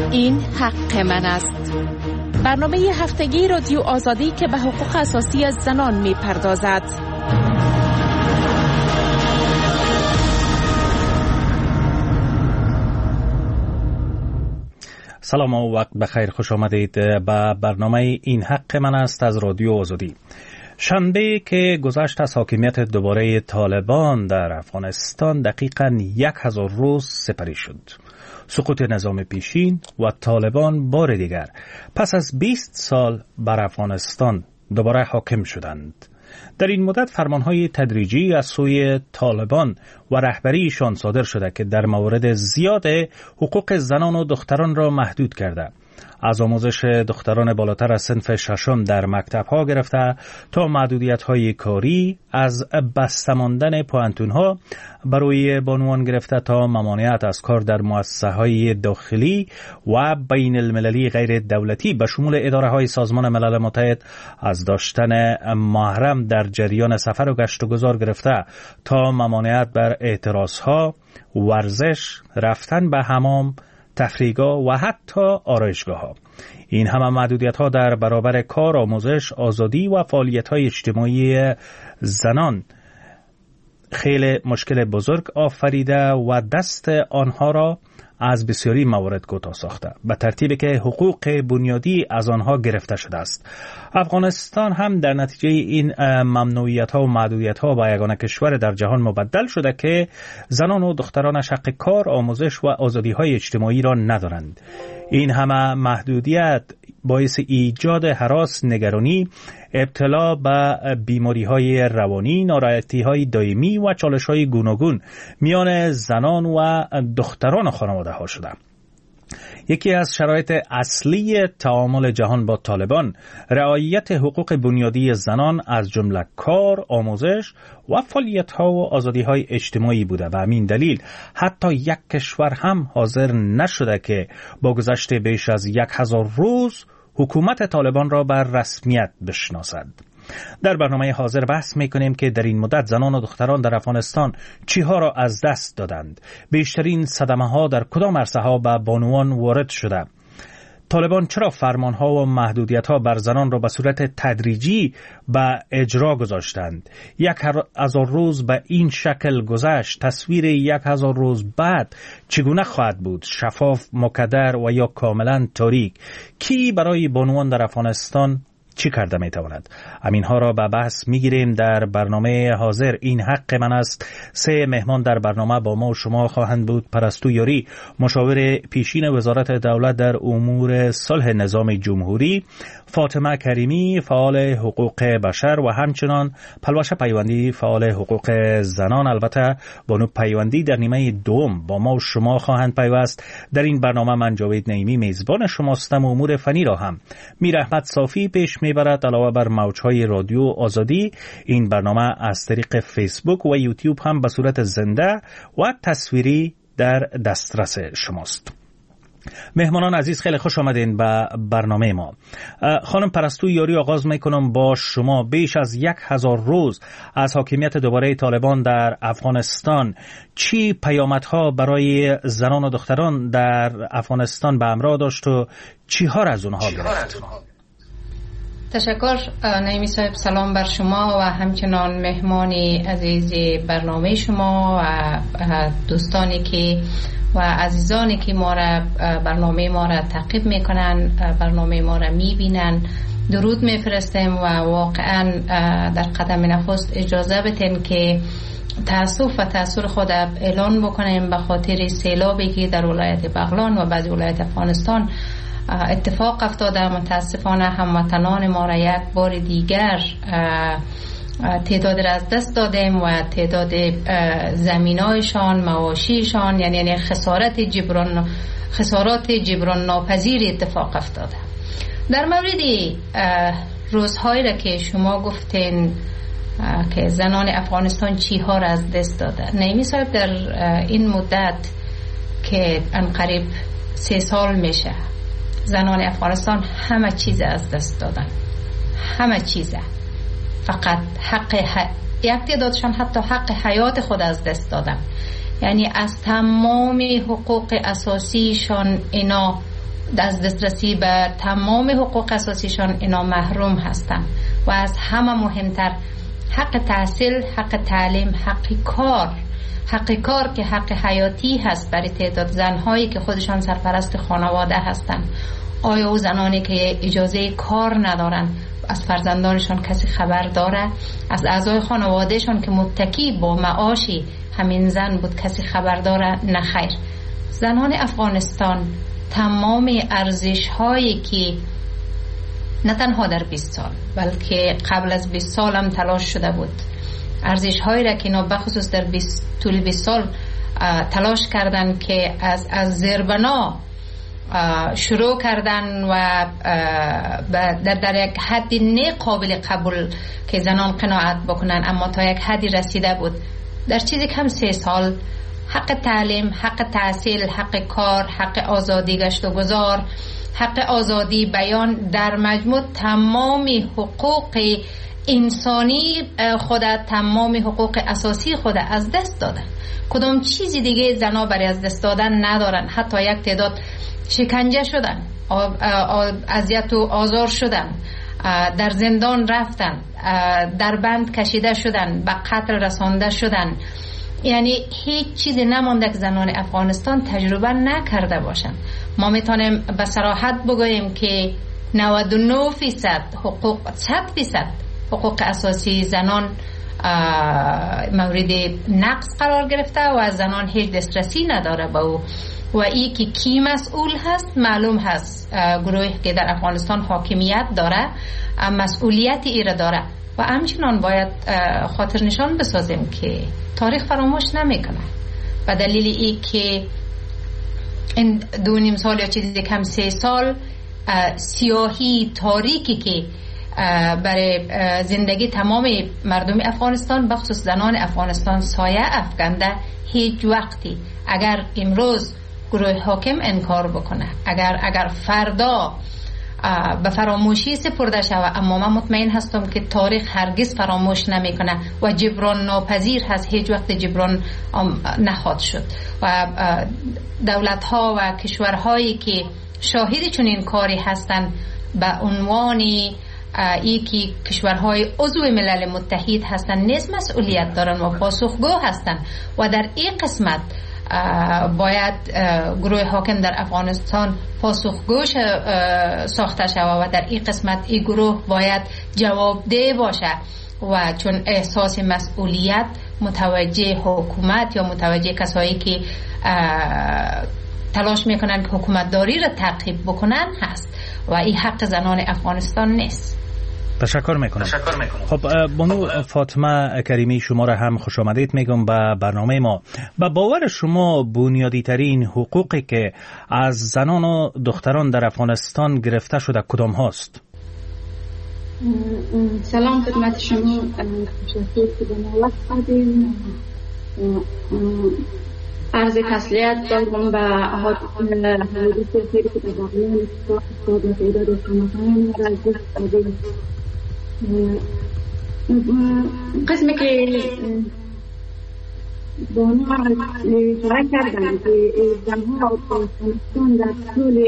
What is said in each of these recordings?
این حق من است. برنامه هفتگی رادیو آزادی که به حقوق اساسی زنان می‌پردازد. سلام و وقت بخیر، خوش آمدید به برنامه این حق من است از رادیو آزادی. شنبه که گذشت از حاکمیت دوباره طالبان در افغانستان دقیقاً 1000 روز سپری شد. سقوط نظام پیشین و طالبان بار دیگر پس از 20 سال بر افغانستان دوباره حاکم شدند. در این مدت فرمانهای تدریجی از سوی طالبان و رهبریشان صادر شده که در موارد زیاد حقوق زنان و دختران را محدود کرده، از آموزش دختران بالاتر از صنف ششم در مکتب‌ها گرفته تا محدودیت‌های کاری، از بسته ماندن پوانتون‌ها برای بانوان گرفته تا ممانعت از کار در مؤسسه‌های داخلی و بین المللی غیر دولتی به شمول اداره‌های سازمان ملل متحد، از داشتن محرم در جریان سفر و گشت و گذار گرفته تا ممانعت بر اعتراضها، ورزش، رفتن به حمام، تفریحگاه و حتی آرایشگاه‌ها. این همه محدودیت‌ها در برابر کار، آموزش، آزادی و فعالیت‌های اجتماعی زنان خیلی مشکل بزرگ آفریده و دست آنها را از بسیاری موارد کوتاه ساخته، به ترتیبی که حقوق بنیادی از آنها گرفته شده است. افغانستان هم در نتیجه این ممنوعیت‌ها و محدودیت‌ها با یگانه کشور در جهان مبدل شده که زنان و دخترانش حق کار، آموزش و آزادی‌های اجتماعی را ندارند. این همه محدودیت باعث ایجاد هراس، نگرانی، ابتلا به بیماری‌های روانی، ناراحتی‌های دائمی و چالش‌های گوناگون میان زنان و دختران خانواده‌ها شده. یکی از شرایط اصلی تعامل جهان با طالبان رعایت حقوق بنیادی زنان از جمله کار، آموزش و فعالیت‌ها و آزادی‌های اجتماعی بوده و همین دلیل حتی یک کشور هم حاضر نشده که با گذشت بیش از 1000 روز حکومت طالبان را بر رسمیت بشناسد. در برنامه حاضر بحث می‌کنیم که در این مدت زنان و دختران در افغانستان چیها را از دست دادند، بیشترین صدمه‌ها در کدام عرصه‌ها به بانوان وارد شده، طالبان چرا فرمانها و محدودیت‌ها بر زنان را به صورت تدریجی به اجرا گذاشتند، 1000 روز به این شکل گذشت، تصویر 1000 روز بعد چگونه خواهد بود، شفاف، مکدر و یا کاملا تاریک، کی برای بانوان در افغانستان چی کرده میتواند؟ همینها را به بحث میگیریم در برنامه حاضر این حق من است. 3 مهمان در برنامه با ما و شما خواهند بود: پرستو یاری، مشاور پیشین وزارت دولت در امور صلح نظام جمهوری، فاطمه کریمی، فعال حقوق بشر و همچنان پلوش پیوندی، فعال حقوق زنان. البته بانو پیوندی در نیمه دوم با ما و شما خواهند پیوست. در این برنامه من جاوید نعیمی میزبان شماستم و امور فنی را هم میر احمد صافی پیش میبرد. علاوه بر موجهای رادیو آزادی، این برنامه از طریق فیسبوک و یوتیوب هم به صورت زنده و تصویری در دسترس شماست. مهمانان عزیز، خیلی خوش آمدین به برنامه ما. خانم پرستو یاری، آغاز میکنم با شما. بیش از 1000 روز از حاکمیت دوباره طالبان در افغانستان، چی پیامدها برای زنان و دختران در افغانستان به همراه داشت و چی ها را از اونها گرفت؟ تشکر نعیمی صاحب، سلام بر شما و همچنان مهمانی عزیز برنامه شما و دوستانی که و عزیزانی که برنامه ما را تعقیب میکنن، برنامه ما را میبینن، درود میفرستیم و واقعا در قدم نخست اجازه بدین که تأسف و تأثیر خود اعلان بکنیم به خاطر سیلابی که در ولایت بغلان و بعضی ولایت افغانستان اتفاق افتاده. متاسفانه هموطنان ما را یک بار دیگر تعداد را از دست دادیم و تعداد زمینایشان، مواشیشان، یعنی خسارات جبران ناپذیر اتفاق افتاده. در مورد روزهایی را که شما گفتین که زنان افغانستان چیها را از دست داده، نعیمی صاحب در این مدت که انقریب 3 سال میشه، زنان افغانستان همه چیز از دست دادن، همه چیزه. فقط یک تعدادشان حتی حق حیات خود از دست دادن. یعنی از تمام حقوق اساسیشان اینا از دسترسی به تمام حقوق اساسیشان اینا محروم هستند. و از همه مهمتر حق تحصیل، حق تعلیم، حق کار که حق حیاتی هست برای تعداد زنهایی که خودشان سرپرست خانواده هستند. آیا او زنانی که اجازه کار ندارن از فرزندانشان کسی خبر داره؟ از اعضای خانوادهشان که متکی با معاشی همین زن بود کسی خبر داره؟ نه خیر. زنان افغانستان تمام ارزش هایی که نه تنها در 20 سال بلکه قبل از 20 سال هم تلاش شده بود، ارزش هایی را که اینا بخصوص در طول 20 سال تلاش کردن که از زیربنا شروع کردن و در یک حدی نه قابل قبول که زنان قناعت بکنن، اما تا یک حدی رسیده بود. در چیزی کم 3 سال حق تعلیم، حق تحصیل، حق کار، حق آزادی گشت و گذار، حق آزادی بیان، در مجموع تمام حقوق انسانی خود، تمام حقوق اساسی خود از دست دادن. کدام چیزی دیگه زنا برای از دست دادن ندارن. حتی یک تعداد شکنجه شدن، اذیت و آزار شدن، در زندان رفتن، در بند کشیده شدن، به قتل رسانده شدن. یعنی هیچ چیزی نمانده که زنان افغانستان تجربه نکرده باشن. ما میتونیم به صراحت بگوییم که 99% حقوق، 100% حقوق اساسی زنان مورد نقض قرار گرفته و زنان هیچ دسترسی نداره به او. و ای که کی مسئول هست معلوم هست، گروهی که در افغانستان حاکمیت داره مسئولیت ای را داره. و همچنان باید خاطر نشان بسازیم که تاریخ فراموش نمیکنه. و دلیل ای که این 2.5 سال یا چیزی کم 3 سال سیاهی تاریکی که برای زندگی تمام مردم افغانستان بخصوص زنان افغانستان سایه افکنده، هیچ وقتی اگر امروز گروه حاکم انکار بکنه، اگر فردا به فراموشی سپرده شود، اما من مطمئن هستم که تاریخ هرگز فراموش نمیکنه و جبران ناپذیر هست، هیچ وقت جبران نخواهد شد. و دولت ها و کشورهایی که شاهد چنین کاری هستند به عنوان ای که کشورهای عضو ملل متحد هستند نیز مسئولیت دارن و پاسخگو هستند. و در این قسمت باید گروه حاکم در افغانستان پاسخگو ساخته شود و در این قسمت این گروه باید جوابده باشه و چون احساس مسئولیت متوجه حکومت یا متوجه کسایی که تلاش میکنن که حکومتداری را تعقیب بکنن هست و این حق زنان افغانستان نیست. تشکر میکنم. خب بانو فاطمه کریمی، شما را هم خوش آمدید میگم به برنامه ما. با باور شما بنیادی ترین حقوقی که از زنان و دختران در افغانستان گرفته شده کدام هاست؟ سلام خدمت شما. خوشحال که به ما وقت دادین. عرض تسلیت دارم به حادثه خیلی که در باقیان استاد و تعداد شماهایم را از دست دادیم. قسمی که با ما اشاره کردن که زنها افغانستان در طول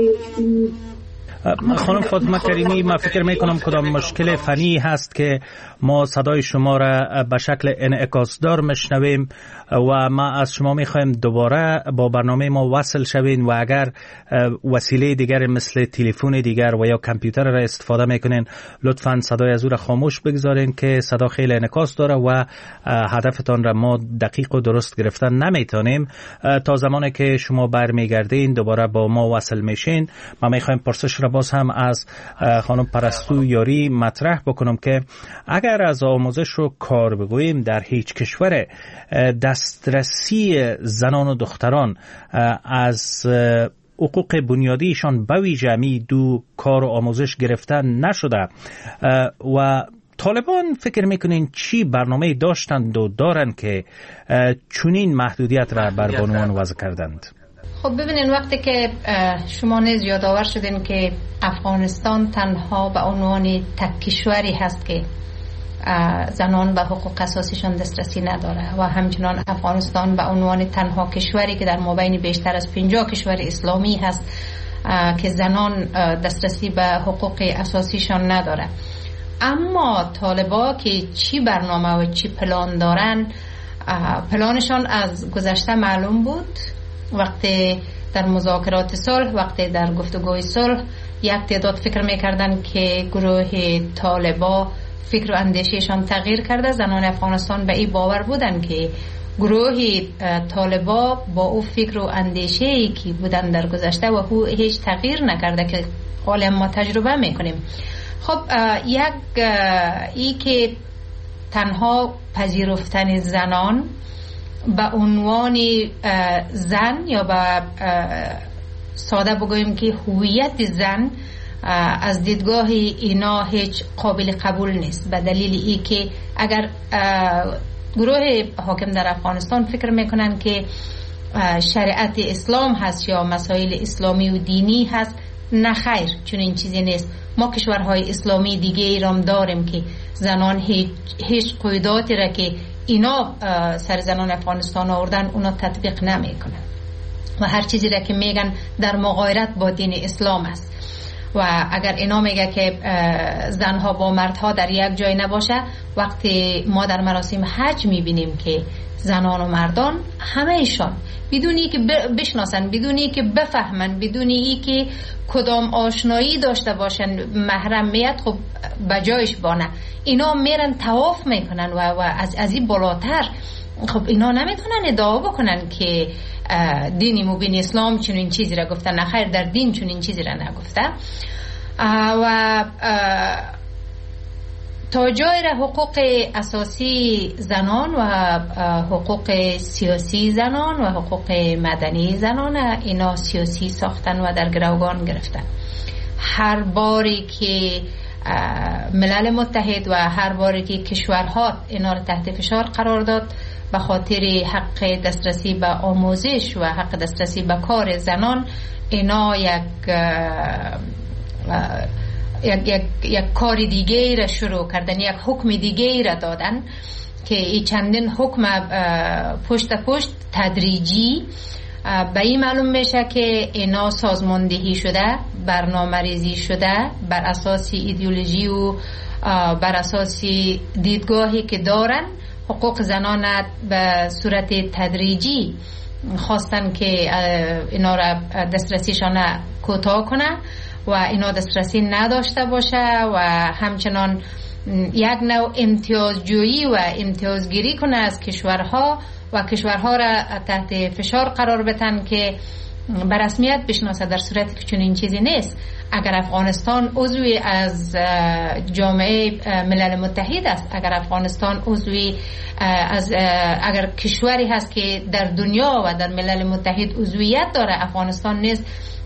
خانم فاطمه کریمی، من فکر میکنم کدام مشکل فنی هست که ما صدای شما را به شکل انعکاسدار میشنویم و ما از شما میخوایم دوباره با برنامه ما وصل شوین و اگر وسیله دیگر مثل تلفن دیگر و یا کامپیوتر را استفاده میکنین لطفاً صدای از او را خاموش بگذارین که صدا خیلی انعکاس داره و هدفتان را ما دقیق و درست گرفتن نمیتونیم. تا زمانی که شما برمیگردین دوباره با ما وصل میشین، ما میخوایم پرسش را باز هم از خانم پرستو یاری مطرح بکنم که اگر از آموزش و کار بگوییم در هیچ کشور دسترسی زنان و دختران از حقوق بنیادیشان به ویژه دو کار و آموزش گرفتن نشده و طالبان فکر میکنین چی برنامه داشتند و دارن که چنین محدودیت را بر بانوان وضع کردند؟ خب ببینین، وقتی که شما نیز یادآور شدین که افغانستان تنها به عنوان تک کشوری هست که زنان به حقوق اساسیشان دسترسی نداره و همچنان افغانستان به عنوان تنها کشوری که در مابین بیشتر از 50 کشور اسلامی هست که زنان دسترسی به حقوق اساسیشان نداره. اما طالبا که چی برنامه و چی پلان دارن، پلانشان از گذشته معلوم بود. وقتی در مذاکرات صلح، وقتی در گفتگوی صلح، یک تعداد فکر میکردن که گروه طالبا فکر و اندیشهشان تغییر کرده. زنان افغانستان به این باور بودن که گروه طالبا با او فکر و اندیشه‌ای که بودن در گذشته و او هیچ تغییر نکرده که حالا ما تجربه میکنیم. خب ای که تنها پذیرفتن زنان به عنوان زن یا به ساده بگوییم که هویت زن از دیدگاه اینا هیچ قابل قبول نیست، به دلیل ای که اگر گروه حاکم در افغانستان فکر میکنن که شریعت اسلام هست یا مسائل اسلامی و دینی هست، نه خیر، چون این چیزی نیست. ما کشورهای اسلامی دیگه ایرام داریم که زنان هیچ قیوداتی را که اینا سر زنان افغانستان آوردن اونا تطبیق نمیکنن و هر چیزی را که میگن در مغایرت با دین اسلام است. و اگر اینا میگه که زنها با مردها در یک جای نباشه، وقتی ما در مراسم حج میبینیم که زنان و مردان همه ایشان بدونی که بشناسن، بدونی که بفهمن، بدونی که کدام آشنایی داشته باشن محرمیت خب بجایش بانه، اینا میرن طواف میکنن و از این بالاتر خب اینا نمیتونن ادعا بکنن که دین مبین اسلام چون این چیزی را گفته. نخیر، در دین چون این چیزی را نگفته. و تا جای را حقوق اساسی زنان و حقوق سیاسی زنان و حقوق مدنی زنان اینا سیاسی ساختن و در گروگان گرفتن. هر باری که ملل متحد و هر باری که کشورها اینا را تحت فشار قرار داد به خاطر حق دسترسی به آموزش و حق دسترسی به کار زنان، اینا یک کار دیگه را شروع کردن، یک حکم دیگه را دادن که این چندین حکم پشت تدریجی به این معلوم میشه که اینا سازماندهی شده، برنامه ریزی شده بر اساس ایدئولوژی و بر اساس دیدگاهی که دارن. حقوق زنان به صورت تدریجی خواستن که اینا را دسترسیشان کوتاه کنه و اینا دسترسی نداشته باشه و همچنان یک نوع امتیازجویی و امتیازگیری کنه از کشورها و کشورها را تحت فشار قرار بدن که به رسمیت بشناسه، در صورتی که چون این چیزی نیست. اگر افغانستان عضوی از جامعه ملل متحد است، اگر افغانستان عضوی از اگر کشوری هست که در دنیا و در ملل متحد عضویت داره، افغانستان نیست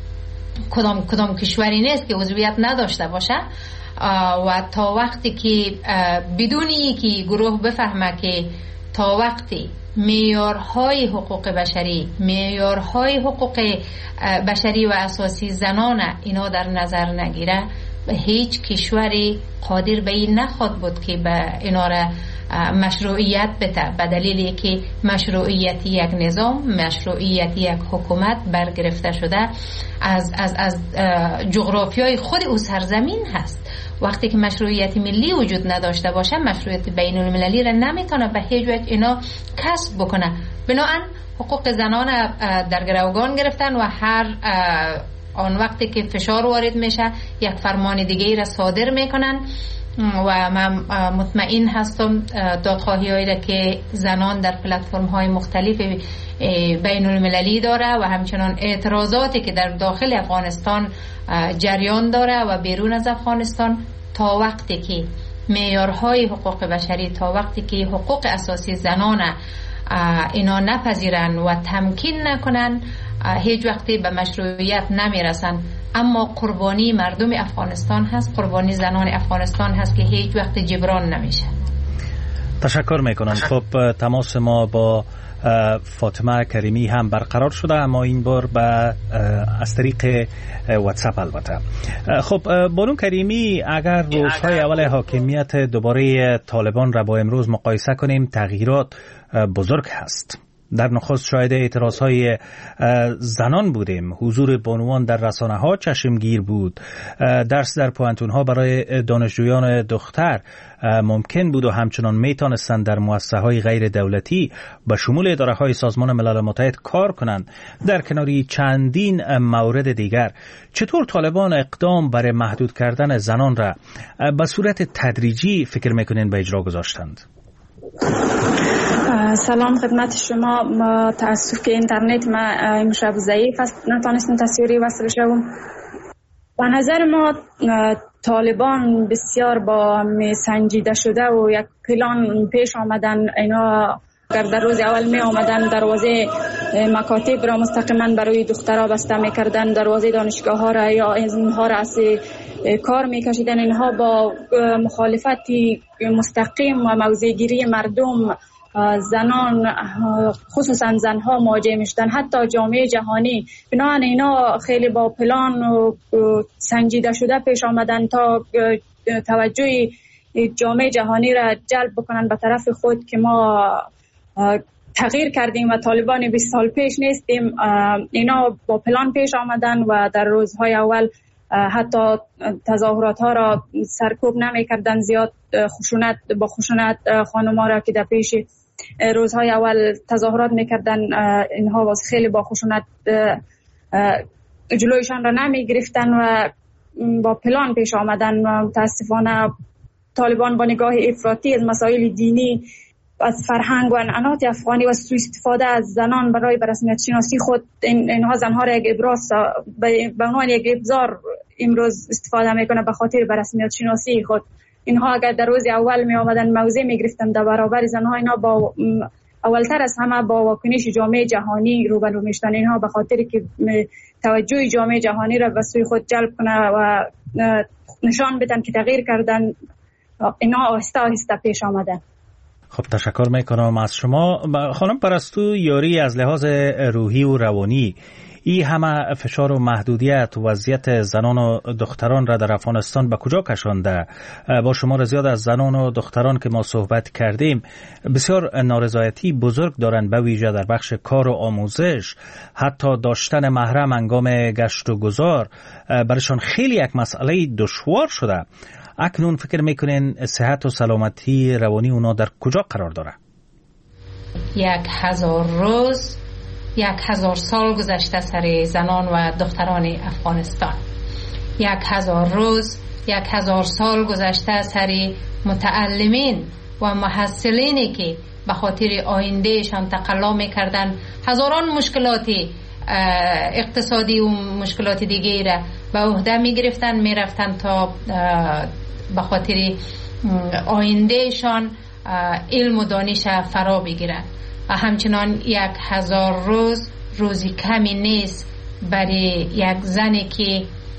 کدام کشوری نیست که عضویت نداشته باشه. و تا وقتی که بدونی که گروه بفهمه که تا وقتی معیارهای حقوق بشری، معیارهای حقوق بشری و اساسی زنان اینا در نظر نگیره، به هیچ کشوری قادر به این نخواد بود که به اینا را مشروعیت بده، به دلیلی که مشروعیت یک نظام، مشروعیت یک حکومت برگرفته شده از جغرافیای خود او سرزمین هست. وقتی که مشروعیت ملی وجود نداشته باشه، مشروعیت بین المللی را نمیتونه به هیچ وجه اینا کسب بکنه. بنابراین حقوق زنان در گروگان گرفتن و هر آن وقتی که فشار وارد میشه یک فرمان دیگه را صادر میکنن و من مطمئن هستم دادخواهی هایی را که زنان در پلتفرم های مختلف بین المللی داره و همچنان اعتراضاتی که در داخل افغانستان جریان داره و بیرون از افغانستان، تا وقتی که معیارهای حقوق بشری، تا وقتی که حقوق اساسی زنان اینا نپذیرن و تمکین نکنن، هیچ وقتی به مشروعیت نمیرسن. اما قربانی مردم افغانستان هست، قربانی زنان افغانستان هست که هیچ وقت جبران نمیشه. تشکر میکنم. خب تماس ما با فاطمه کریمی هم برقرار شده، اما این بار از طریق واتساپ البته. خب بانو کریمی، اگر روزهای اول حاکمیت دوباره طالبان را با امروز مقایسه کنیم، تغییرات بزرگ هست. در نخست شاهد اعتراضهای زنان بودیم. حضور بانوان در رسانه ها چشمگیر بود. درس در پوانتون ها برای دانشجویان دختر ممکن بود و همچنان میتونستند در مؤسسه های غیر دولتی به شمول اداره های سازمان ملل متحد کار کنند. در کناری چندین مورد دیگر، چطور طالبان اقدام برای محدود کردن زنان را به صورت تدریجی فکر میکنین به اجرا گذاشتند؟ سلام خدمت شما. تاسف که اینترنت ما امشب ضعیف است، نتونستم تصویری وصل شوم. به نظر ما طالبان بسیار با سنجیده شده و یک پلان پیش آمدن. اینا اگر در روز اول می آمدن دروازه مکاتب را مستقیما برای دخترها بسته می کردن، دروازه دانشگاه ها را یا اینها را از کار می کشیدن. اینها با مخالفتی مستقیم و موضع‌گیری مردم، زنان خصوصا زنها مواجه میشدن. حتی جامعه جهانی بنابراین اینا خیلی با پلان و سنجیده شده پیش آمدن تا توجه جامعه جهانی را جلب بکنن به طرف خود که ما تغییر کردیم و طالبان 20 سال پیش نیستیم. اینا با پلان پیش آمدن و در روزهای اول حتی تظاهرات ها را سرکوب نمی کردن. زیاد خشونت خانم‌ها را که در پیش روزهای اول تظاهرات میکردن، اینها خیلی با خشونت جلویشان را نمی گرفتن و با پلان پیش آمدن. و متاسفانه طالبان با نگاه افراطی از مسائل دینی، از فرهنگ و عنعنات افغانی و سوء استفاده از زنان برای رسمیت شناسی خود، اینها زنها را یک ابراز به عنوان یک ابزار امروز استفاده میکنه به خاطر رسمیت شناسی خود. اینها اگر در روز اول می آمدن موضع می گرفتن در برابر زنها، اینا با اولتر از همه با واکنش جامعه جهانی روبرو میشدن. اینها به خاطر که توجه جامعه جهانی را به سوی خود جلب کنه و نشان بدن که تغییر کردن، اینا آهسته آهسته پیش آمدن. خب تشکر میکنم از شما. خانم پرستو، یاری از لحاظ روحی و روانی، این همه فشار و محدودیت و وضعیت زنان و دختران را در افغانستان به کجا کشانده؟ با شمار زیاد از زنان و دختران که ما صحبت کردیم بسیار نارضایتی بزرگ دارند، به ویژه در بخش کار و آموزش. حتی داشتن محرم هنگام گشت و گذار برایشان خیلی یک مسئله دشوار شده. اکنون فکر میکنین صحت و سلامتی روانی اونا در کجا قرار داره؟ 1000 روز 1000 سال گذشته سر زنان و دختران افغانستان. 1000 روز 1000 سال گذشته سر متعلمین و محصلینی که به خاطر آیندهشان تقلا میکردن. هزاران مشکلات اقتصادی و مشکلات دیگه را به عهده میگرفتن، میرفتن تا به خاطر آیندهشان علم و دانش فرا بگیرن. و همچنان 1000 روز روزی کمی نیست برای یک زنی که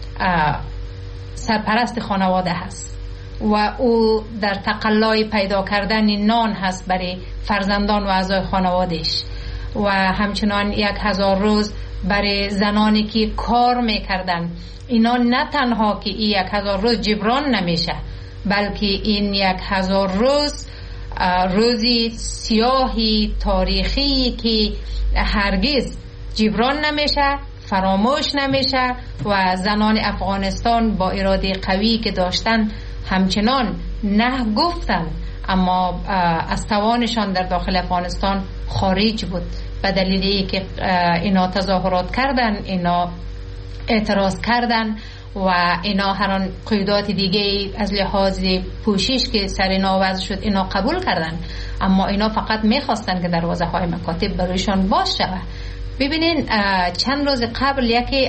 سرپرست خانواده هست و او در تقلای پیدا کردن نان هست برای فرزندان و اعضای خانوادهش. و همچنان 1000 روز برای زنانی که کار میکردن. اینا نه تنها که این 1000 روز جبران نمیشه، بلکه این 1000 روز روزی سیاهی تاریخی که هرگز جبران نمیشه، فراموش نمیشه. و زنان افغانستان با اراده قوی که داشتن همچنان نه گفتن، اما از توانشان در داخل افغانستان خارج بود. به دلیلی که اینا تظاهرات کردن، اینا اعتراض کردن و اینا هر آن قیودات دیگه از لحاظ پوشش که سر اینا وضع شد اینا قبول کردن. اما اینا فقط میخواستن که دروازه های مکاتب برایشان باز شود. ببینین چند روز قبل یک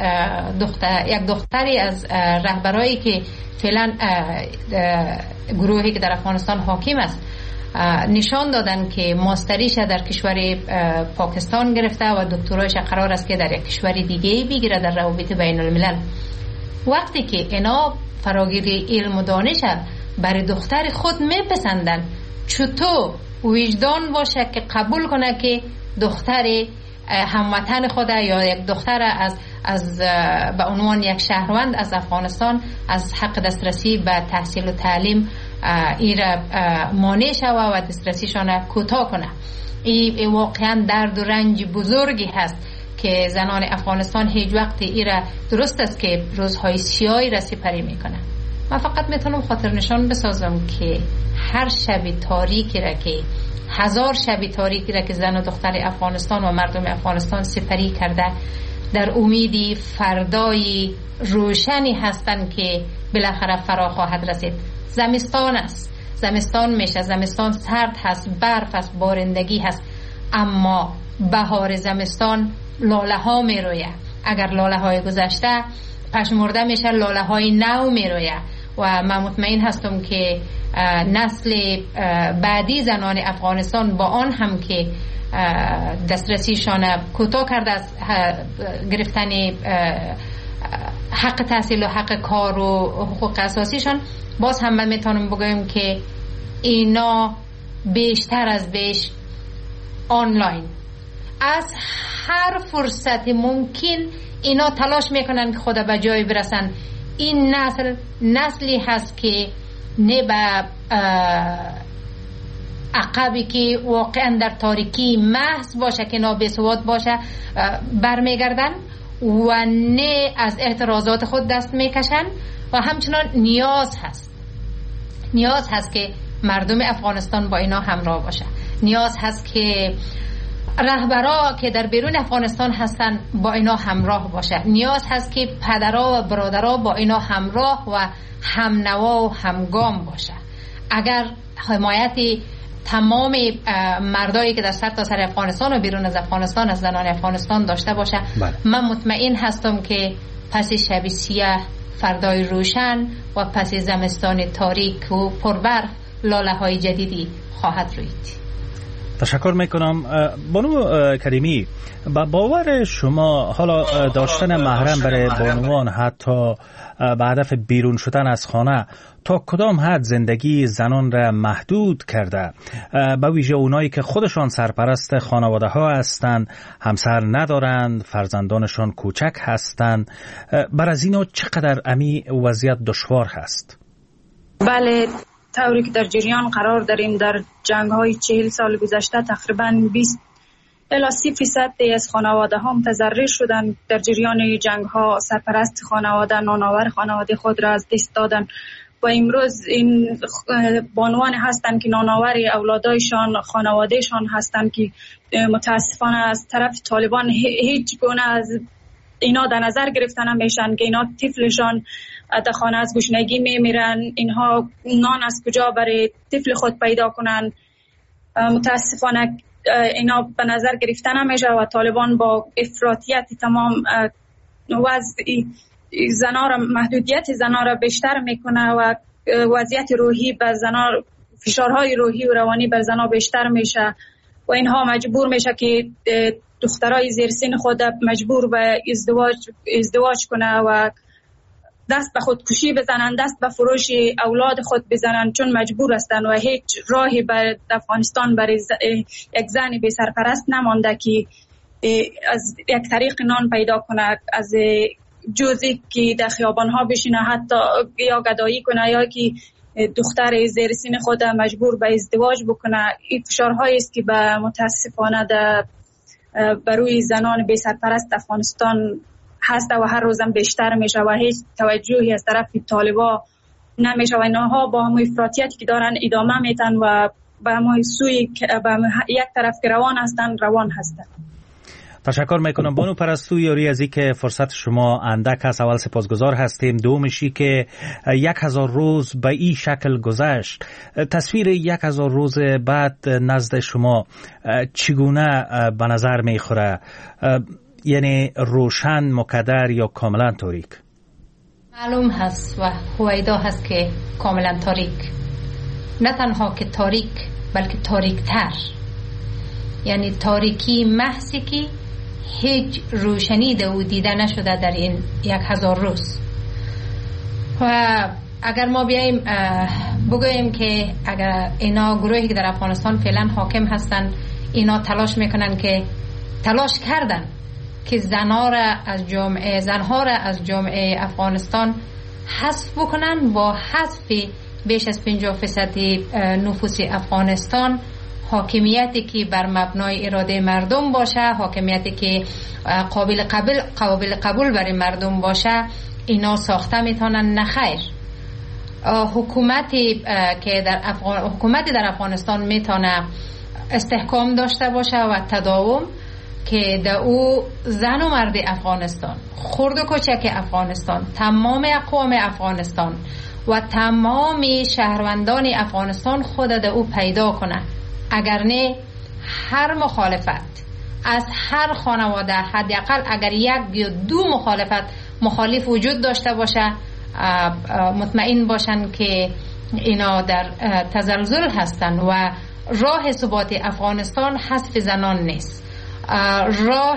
دختری از رهبرایی که فعلا گروهی که در افغانستان حاکم است نشان دادن که ماستریش در کشور پاکستان گرفته و دکترایش قرار است که در یک کشور دیگه بگیره در روابط بین الملل. وقتی که اینا فراگیری علم و دانش برای دختر خود میپسندن، چطور وجدان باشه که قبول کنه که دختر هموطن خود یا یک دختر از به عنوان یک شهروند از افغانستان از حق دسترسی به تحصیل و تعلیم ایره مانع شوه و دسترسیشان کوتاه کنه. این واقعا درد و رنج بزرگی هست که زنان افغانستان هیچ وقت ایره درست است که روزهای سیاهی را سپری میکنه. من فقط میتونم خاطر نشان بسازم که هر شب تاریکی را که 1000 شب تاریکی را که زن و دختر افغانستان و مردم افغانستان سپری کرده در امیدی فردای روشنی هستند که بالاخره فرا خواهد رسید. زمستان است، زمستان میشه، زمستان سرد هست، برف است، بارندگی هست، اما بهار زمستان لاله ها میرویه. اگر لاله های گذشته پشمرده میشه، لاله های نو میرویه و من مطمئن هستم که نسل بعدی زنان افغانستان با آن هم که دسترسیشان کوتاه کرده از گرفتن حق تحصیل و حق کار و حقوق اساسیشان، باز هم من میتونم بگویم که اینا بیشتر از بیش آنلاین از هر فرصت ممکن اینا تلاش میکنن که خود به جای برسن. این نسلی هست که نه به عقبی که واقعا در تاریکی محض باشه که نابسواد باشه برمیگردن و نه از اعتراضات خود دست میکشن و همچنان نیاز هست که مردم افغانستان با اینا همراه باشه. نیاز هست که رهبرا که در بیرون افغانستان هستن با اینا همراه باشه. نیاز هست که پدرها و برادرها با اینا همراه و همنوا و همگام باشه. اگر حمایت تمام مردایی که در سرتاسر افغانستان و بیرون از افغانستان از زنان افغانستان داشته باشه، من مطمئن هستم که پس شب سیاه فردای روشن و پس زمستان تاریک و پربرف لاله های جدیدی خواهد روید. تشکر میکنم. بانو کریمی، با باور شما حالا داشتن محرم برای بانوان حتی به هدف بیرون شدن از خانه تا کدام حد زندگی زنان را محدود کرده؟ به ویژه اونایی که خودشان سرپرست خانواده ها هستند، همسر ندارند، فرزندانشان کوچک هستند، بر از اینا چقدر امی وضعیت دشوار هست؟ بله، طوری که در جریان قرار داریم در جنگ‌های 40 سال گذشته تقریباً 20 الی 30% از خانواده ها متضرر شدن. در جریان جنگ‌ها سرپرست خانواده، نانآور خانواده خود را از دست دادن و امروز این بانوان هستند که نانآور اولادایشان، خانوادهشان هستند که متاسفانه از طرف طالبان هیچ گونه از اینا در نظر گرفته نمیشن که اینا طفلشان در خانه از گشنگی میمیرن، اینها نان از کجا برای طفل خود پیدا کنن. متاسفانه اینا به نظر گرفته نمیشه و طالبان با افراطیت تمام زنا را، محدودیت زنا را بیشتر میکنه و وضعیت روحی بر زنا، فشارهای روحی و روانی بر زنا بیشتر میشه و اینها مجبور میشه که دخترای زیر سن خود مجبور به ازدواج کنه و دست به خودکشی بزنن، دست به فروش اولاد خود بزنن، چون مجبور هستن و هیچ راهی بر افغانستان برای یک زن بی سرپرست نمانده که از یک طریق نان پیدا کنه، از جزی که در خیابان ها بشینه، حتی یا گدایی کنه یا که دختر زیر سن خود مجبور به ازدواج بکنه. این فشارهایی است که به متاسفانه بر روی زنان بی سرپرست افغانستان هست و هر روزم بیشتر میشه و هیچ توجهی از طرف طالبا نمیشه و اینها با همون افراطیتی که دارن ادامه میتن و به همون سوی یک طرف که روان هستن. تشکر میکنم بانو پرستو یاری از اینکه فرصت شما اندک است. اول سپاسگزار هستیم. دومشی که 1000 روز به این شکل گذشت، تصویر 1000 روز بعد نزد شما چگونه به نظر میخوره؟ یعنی روشن، مکدر یا کاملا تاریک؟ معلوم هست و هویدا هست که کاملا تاریک. نه تنها که تاریک بلکه تاریک تر، یعنی تاریکی محضی که هیچ روشنی دیده نشده در این 1000 روز. و اگر ما بیاییم بگوییم که اگر اینا گروهی که در افغانستان فعلا حاکم هستن، اینا تلاش کردن که زنها را از جامعه افغانستان حذف بکنن، با حذف بیش از 50% نفوس افغانستان حاکمیتی که بر مبنای اراده مردم باشه، حاکمیتی که قابل قبول برای مردم باشه، اینا ساخته میتونن. نخیر، حکومتی در افغانستان میتونه استحکام داشته باشه و تداوم که در او زن و مرد افغانستان، خرد و کوچک افغانستان، تمام اقوام افغانستان و تمام شهروندان افغانستان خود در او پیدا کنه. اگر نه، هر مخالفت از هر خانواده، حداقل اگر یک یا دو مخالف وجود داشته باشه، مطمئن باشن که اینا در تزلزل هستن و راه ثبات افغانستان حذف زنان نیست. راه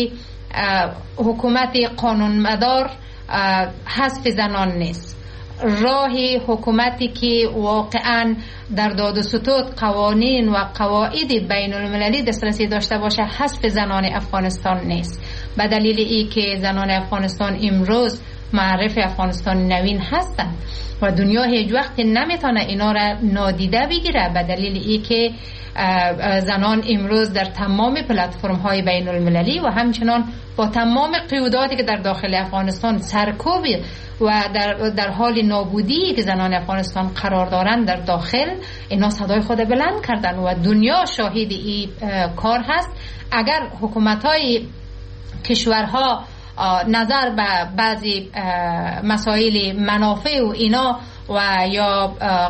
حکومت قانونمدار حذف زنان نیست. راه حکومتی که واقعا در داد و ستود قوانین و قواعد بین المللی دسترسی داشته باشه حذف زنان افغانستان نیست. به دلیل ای که زنان افغانستان امروز معرف افغانستان نوین هستند و دنیا هیچ وقت نمیتونه اینا را نادیده بگیره، به دلیل ای که زنان امروز در تمام پلتفرم های بین المللی و همچنان با تمام قیوداتی که در داخل افغانستان سرکوبی و در حال نابودی که زنان افغانستان قرار دارند در داخل، اینا صدای خود بلند کردن و دنیا شاهد این کار هست. اگر حکومت های کشورها نظر به بعضی مسائل منافع و اینا و یا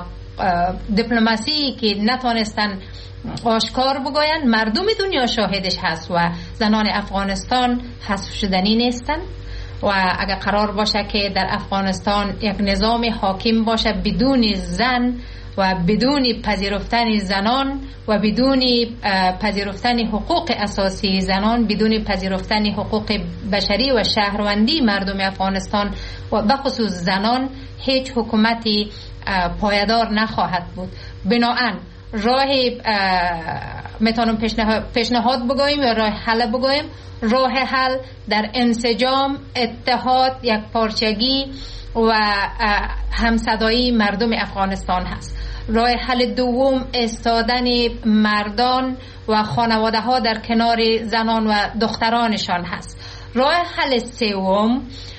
دیپلماسی که نتونستن آشکار بگوین، مردم دنیا شاهدش هست و زنان افغانستان حذف شدنی نیستن. و اگر قرار باشه که در افغانستان یک نظام حاکم باشه بدون زن و بدون پذیرفتن زنان و بدون پذیرفتن حقوق اساسی زنان، بدون پذیرفتن حقوق بشری و شهروندی مردم افغانستان و بخصوص زنان، هیچ حکومتی پایدار نخواهد بود. بنابراین راه میتونم پیشنهاد بگویم یا راه حل بگویم، راه حل در انسجام، اتحاد، یک پارچگی و همصدایی مردم افغانستان هست. راه حل دوم ایستادن مردان و خانواده ها در کنار زنان و دخترانشان هست. راه حل سوم،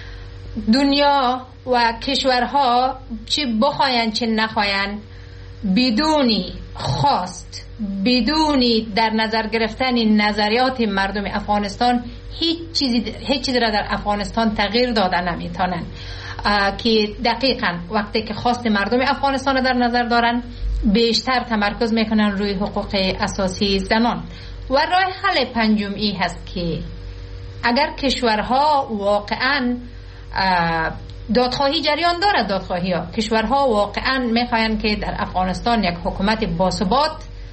دنیا و کشورها چه بخواین چه نخواین، بدونی خواست، بدونی در نظر گرفتن نظریات مردم افغانستان هیچ چیزی را در افغانستان تغییر داده نمیتونن. که دقیقاً وقتی که خواست مردم افغانستان را در نظر دارن، بیشتر تمرکز میکنن روی حقوق اساسی زنان. و راه حل پنجم ای هست که اگر کشورها واقعاً دادخواهی جریان دارد، دادخواهی ها کشورها واقعاً میخواین که در افغانستان یک حکومت باثبات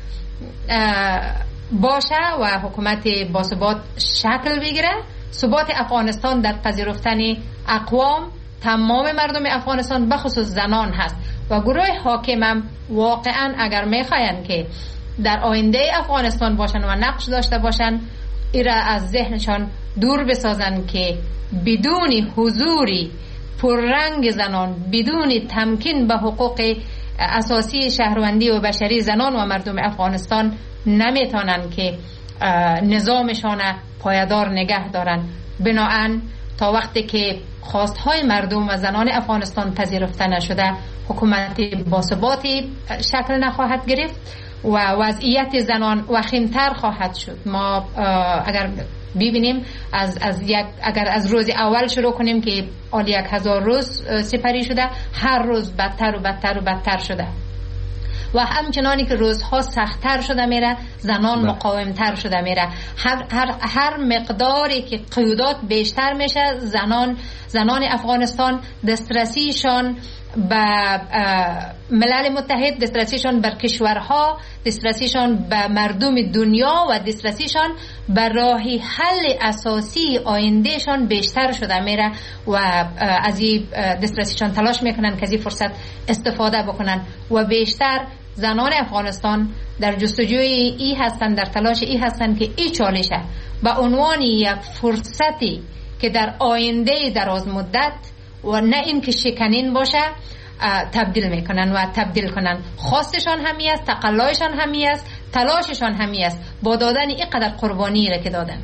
باشه و حکومت باثبات شکل بگیره، ثبات افغانستان در پذیرفتن اقوام، تمام مردم افغانستان بخصوص زنان هست. و گروه حاکم واقعا اگر میخواین که در آینده افغانستان باشن و نقش داشته باشن، ایرا از ذهنشان دور بسازن که بدون حضوری پررنگ زنان، بدون تمکین به حقوق اساسی شهروندی و بشری زنان و مردم افغانستان نمیتونن که نظامشان پایدار نگه دارن. بنابراین تا وقتی که خواستهای مردم و زنان افغانستان پذیرفته نشده، حکومت باثباتی شکل نخواهد گرفت و وضعیت زنان وخیمتر خواهد شد. ما اگر ببینیم اگر از روز اول شروع کنیم که آل 1000 روز سپری شده، هر روز بدتر و بدتر و بدتر شده و همچنانی که روزها سخت‌تر شده میره، زنان مقاومتر شده میره. هر مقداری که قیودات بیشتر میشه، زنان افغانستان دسترسیشان به ملل متحد، دسترسیشان بر کشورها، دسترسیشان به مردم دنیا و دسترسیشان به راه حل اساسی آیندهشان بیشتر شده میره و از این دسترسیشان تلاش میکنن که از این فرصت استفاده بکنن و بیشتر زنان افغانستان در جستجوی ای هستن، در تلاش ای هستن که ای چالشه به عنوان یک فرصتی که در آینده دراز مدت و نه این که شکنین باشه تبدیل میکنن و تبدیل کنن. خواستشان همی است، تقلایشان همی است، تلاششان همی است با دادن اینقدر قربانی را که دادن.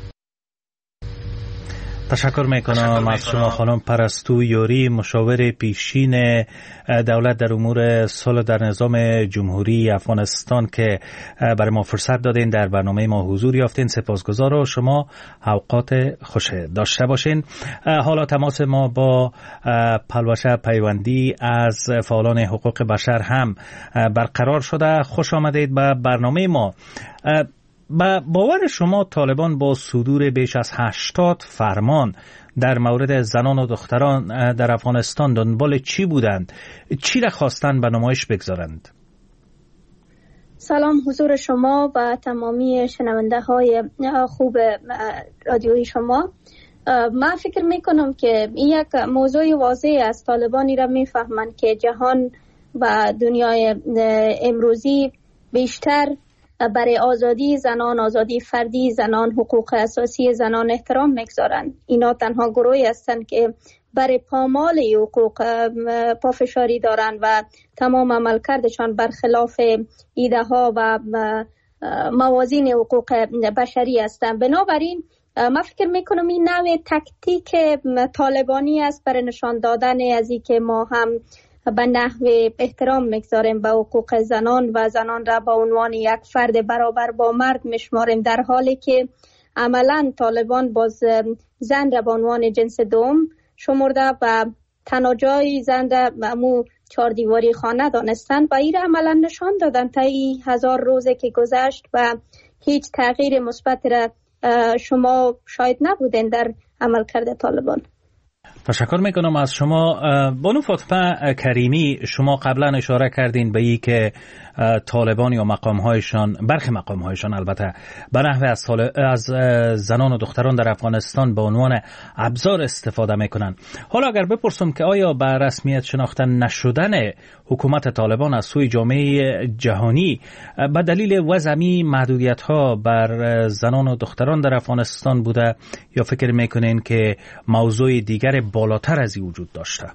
تشکر میکنم از شما خانم پرستو یوری، مشاور پیشین دولت در امور صلح در نظام جمهوری افغانستان که برای ما فرصت دادین در برنامه ما حضور یافتین. سپاسگزار و شما اوقات خوش داشته باشین. حالا تماس ما با پلوشه پیوندی از فعالان حقوق بشر هم برقرار شده. خوش آمدید به برنامه ما. با باور شما طالبان با صدور بیش از 80 فرمان در مورد زنان و دختران در افغانستان دنبال چی بودند؟ چی را خواستند به نمایش بگذارند؟ سلام حضور شما و تمامی شنونده های خوب رادیوی شما. من فکر میکنم که این یک موضوع واضح است. طالبانی را میفهمند که جهان و دنیای امروزی بیشتر برای آزادی زنان، آزادی فردی زنان، حقوق اساسی زنان احترام میگذارند. اینا تنها گروهی هستند که برای پامال حقوق پافشاری دارند و تمام عملکردشان برخلاف ایده ها و موازین حقوق بشری هستند. بنابراین من فکر میکنم این نوع تکتیک طالبانی است برای نشان دادن از این که ما هم به نحو احترام میگذاریم به حقوق زنان و زنان را به عنوان یک فرد برابر با مرد میشماریم، در حالی که عملا طالبان باز زن را به عنوان جنس دوم شمرده و تنها جای زن را مو 4 دیواری خانه دانستند و این را عملا نشان دادن تا این 1000 روزه که گذشت و هیچ تغییر مثبت را شما شاید نبودین در عملکرد طالبان. تشکر میکنم از شما. بانو فاطمه کریمی، شما قبلا اشاره کردین به این که طالبان یا مقامهایشان، برخی مقامهایشان البته، به نحو از زنان و دختران در افغانستان به عنوان ابزار استفاده میکنن. حالا اگر بپرسم که آیا به رسمیت شناخته نشدن حکومت طالبان از سوی جامعه جهانی به دلیل وضعی محدودیت ها بر زنان و دختران در افغانستان بوده، یا فکر میکنین که موضوع دیگر بالاتر از این وجود داشته؟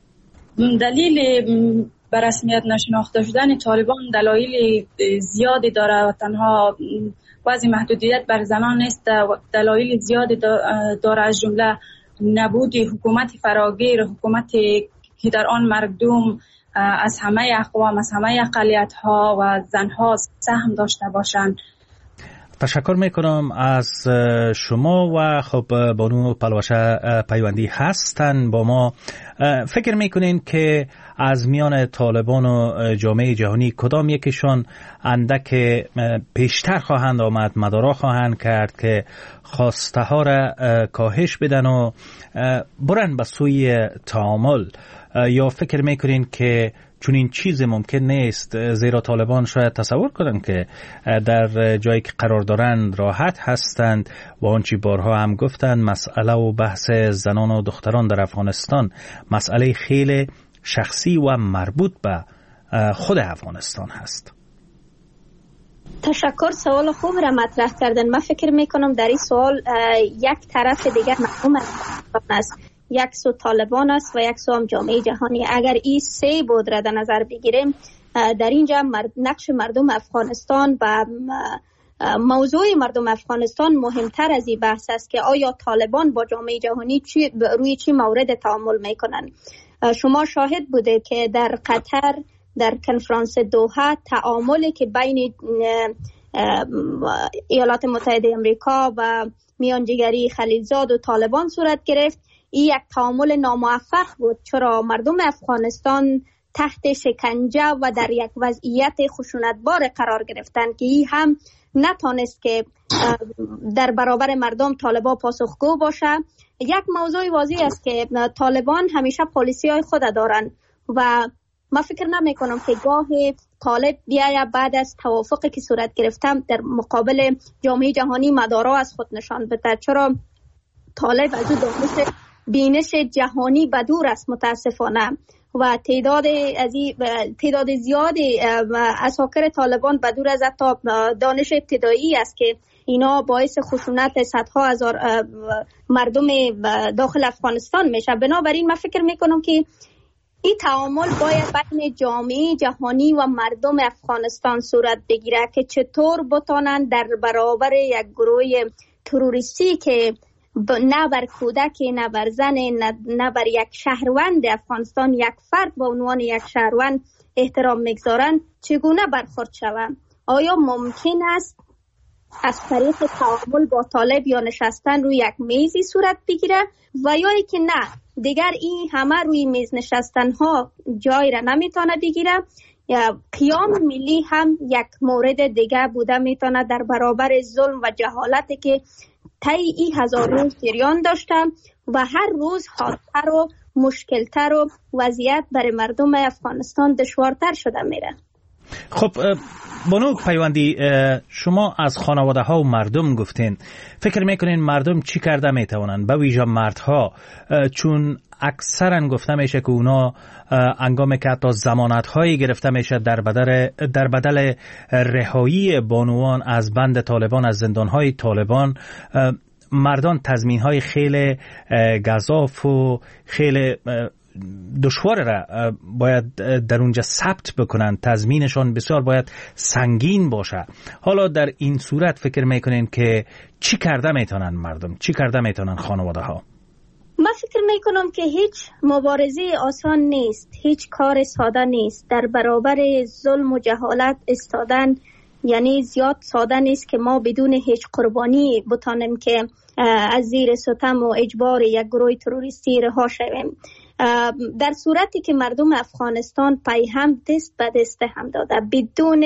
دلیل به رسمیت نشناخته شدن طالبان دلایل زیادی داره و تنها وضع محدودیت بر زنان نیست. دلایل زیادی داره، از جمله نبود حکومت فراگیر، حکومتی که در آن مردم از همه اقوام، از همه اقلیت ها و زنها سهم داشته باشند. تشکر میکنم از شما. و خب بانو پلوشه پیوندی هستن با ما. فکر میکنین که از میان طالبان و جامعه جهانی کدام یکیشان اندک پیشتر خواهند آمد، مدارا خواهند کرد که خواسته ها را کاهش بدن و برن به سوی تعامل، یا فکر میکنین که چون این چیز ممکن نیست، زیرا طالبان شاید تصور کنند که در جایی که قرار دارند راحت هستند و آنچه بارها هم گفتند مسئله و بحث زنان و دختران در افغانستان مسئله خیلی شخصی و مربوط به خود افغانستان هست؟ تشکر، سوال خوب را مطرح کردن. من فکر میکنم در این سوال یک طرف دیگر مفهوم است. یک سو طالبان است و یک سو هم جامعه جهانی. اگر این سه بود را در نظر بگیریم، در اینجا نقش مردم افغانستان و موضوع مردم افغانستان مهمتر از این بحث است که آیا طالبان با جامعه جهانی روی چی مورد تعامل میکنن. شما شاهد بوده که در قطر در کنفرانس دوحه تعاملی که بین ایالات متحده امریکا و میانجیگری خلیلزاد و طالبان صورت گرفت، این یک تعامل ناموفق بود، چرا مردم افغانستان تحت شکنجه و در یک وضعیت خشونتبار قرار گرفتند که این هم نتانست که در برابر مردم طالبان پاسخگو باشه. یک موضوع واضح است که طالبان همیشه پالیسی های خود دارن و من فکر نمی کنم که گاه طالب بیاید بعد از توافقی که صورت گرفتم در مقابل جامعه جهانی مدارا از خود نشان بده، چرا طالب از او بینش جهانی بدور است متاسفانه و تعداد زیادی عساکر طالبان بدور از حتی دانش ابتدایی است که اینا باعث خشونت صدها هزار مردم داخل افغانستان میشه. بنابراین من فکر میکنم که این تعامل باید بین جامعه جهانی و مردم افغانستان صورت بگیره که چطور بتانند در برابر یک گروه تروریستی که نه بر کودکی، نه بر زن، نه بر یک شهروند افغانستان، یک فرد به عنوان یک شهروند احترام میگذارن، چگونه برخورد شوند. آیا ممکن است از طریق تعامل با طالب یا نشستن روی یک میزی صورت بگیره و یا که نه دیگر این همه روی میز نشستن ها جای را نمیتونه بگیره؟ یا قیام ملی هم یک مورد دیگه بوده میتونه در برابر ظلم و جهالتی که طی این 1000 روز جریان داشته و هر روز حادتر و مشکلتر و وضعیت برای مردم افغانستان دشوارتر شده میره. خب بانو پیوندی، شما از خانواده ها و مردم گفتین، فکر میکنین مردم چی کرده میتوانند، به ویژه مردها، چون اکثرا گفته میشه که اونا انگامی که حتی ضمانت هایی گرفته میشه در بدل رهایی بانوان از بند طالبان، از زندان های طالبان، مردان تضمین های خیلی گزاف و خیلی دشوار را باید در اونجا ثبت بکنن، تضمینشان بسیار باید سنگین باشه. حالا در این صورت فکر میکنین که چی کرده میتونن مردم، چی کرده میتونن خانواده ها؟ من فکر میکنم که هیچ مبارزه آسان نیست، هیچ کار ساده نیست. در برابر ظلم و جهالت استادن یعنی زیاد ساده نیست که ما بدون هیچ قربانی بتانیم که از زیر ستم و اجبار یک گروه تروریستی رها شویم. در صورتی که مردم افغانستان پای هم دست به دست هم داده، بدون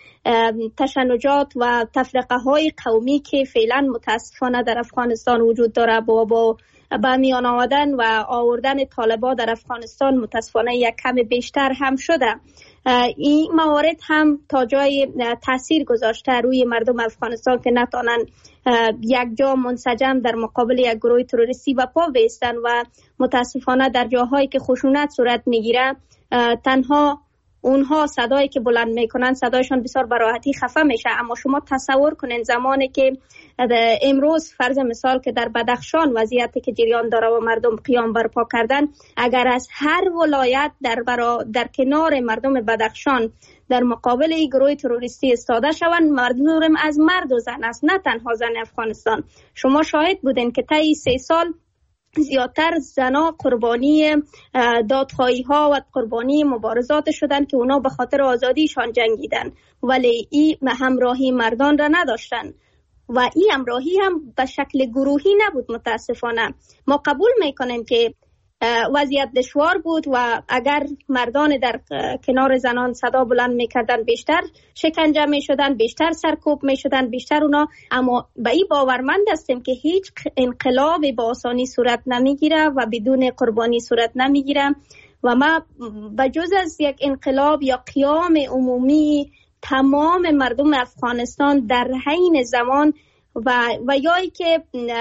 تشنجات و تفرقه های قومی که فعلا متاسفانه در افغانستان وجود داره، با میان آمدن و آوردن طالبا در افغانستان متاسفانه یک کم بیشتر هم شده. این موارد هم تا جای تاثیر گذاشته روی مردم افغانستان که نتانن یک جا منسجم در مقابل یک گروه تروریستی به پا بایستن و متاسفانه در جاهایی که خشونت صورت میگیره تنها اونها صدایی که بلند میکنن صدایشان بسیار به راحتی خفه میشه. اما شما تصور کنین زمانی که امروز فرض مثال که در بدخشان وضعیتی که جریان داره و مردم قیام برپا کردن، اگر از هر ولایت در کنار مردم بدخشان در مقابل این گروه تروریستی استاده شوند، مردم از مرد و زن است، نه تنها زن افغانستان. شما شاهد بودین که طی 3 سال زیادتر زنا قربانی دادخواهی ها و قربانی مبارزات شدن که اونا به خاطر آزادیشان جنگیدن، ولی این همراهی مردان را نداشتن و این همراهی هم به شکل گروهی نبود. متاسفانه ما قبول میکنیم که وضعیت دشوار بود و اگر مردان در کنار زنان صدا بلند میکردن بیشتر شکنجه میشدن، بیشتر سرکوب میشدن، بیشتر اونا. اما به این باورمند هستیم که هیچ انقلاب با آسانی صورت نمیگیره و بدون قربانی صورت نمیگیره و ما بجز از یک انقلاب یا قیام عمومی تمام مردم افغانستان در حین زمان و یایی که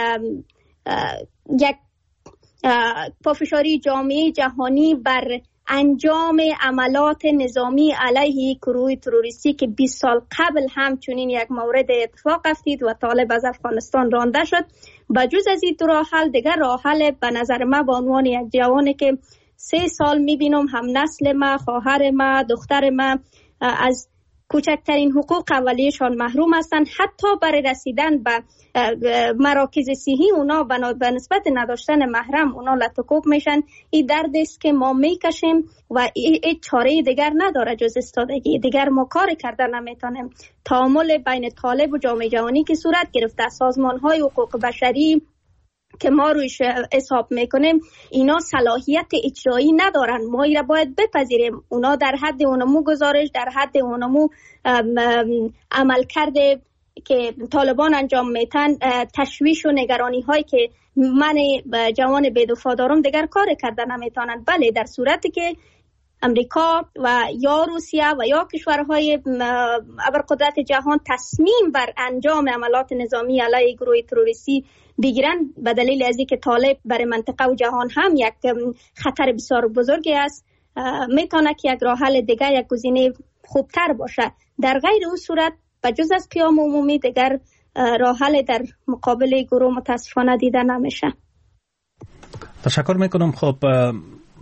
یک پافشاری جامعه جهانی بر انجام عملات نظامی علیه گروه تروریستی که 20 سال قبل همچنین یک مورد اتفاق افتید و طالب از افغانستان رانده شد. بجز از این 2 راه حل دیگر راه حل به نظر ما به عنوان یک جوانی که 3 سال میبینم هم نسل ما، خواهر ما، دختر ما از کوچکترین حقوق اولیه‌شان محروم هستند، حتی برای رسیدن به مراکز صحی اونا به نسبت نداشتن محرم اونا لطکوب میشن. این درد است که ما میکشیم و این چاره دیگر نداره جز استادگی. دیگر ما کار کردن نمیتونیم. تعامل بین طالب و جامعه جهانی که صورت گرفته، سازمان‌های حقوق بشری که ما رویش حساب میکنیم، اینا صلاحیت اجرایی ندارن. ما اینا باید بپذیریم. اونا در حد اونمو گزارش، در حد اونمو عمل کرده که طالبان انجام میتن، تشویش و نگرانی هایی که من جوان بی‌دفاع دارم دیگر کار کردن نمیتونن. بله، در صورتی که امریکا و یا روسیه و یا کشورهای ابرقدرت جهان تصمیم بر انجام عملات نظامی علیه گروه تروریستی بگیرن، به دلیل از اینکه طالب برای منطقه و جهان هم یک خطر بسیار بزرگی است، میتونه که یک راه حل دیگر، یک گزینه خوبتر باشه. در غیر اون صورت بجز از قیام عمومی دیگر راه حل در مقابل گروه متاسفانه دیده نمیشه. تشکر میکنم. خب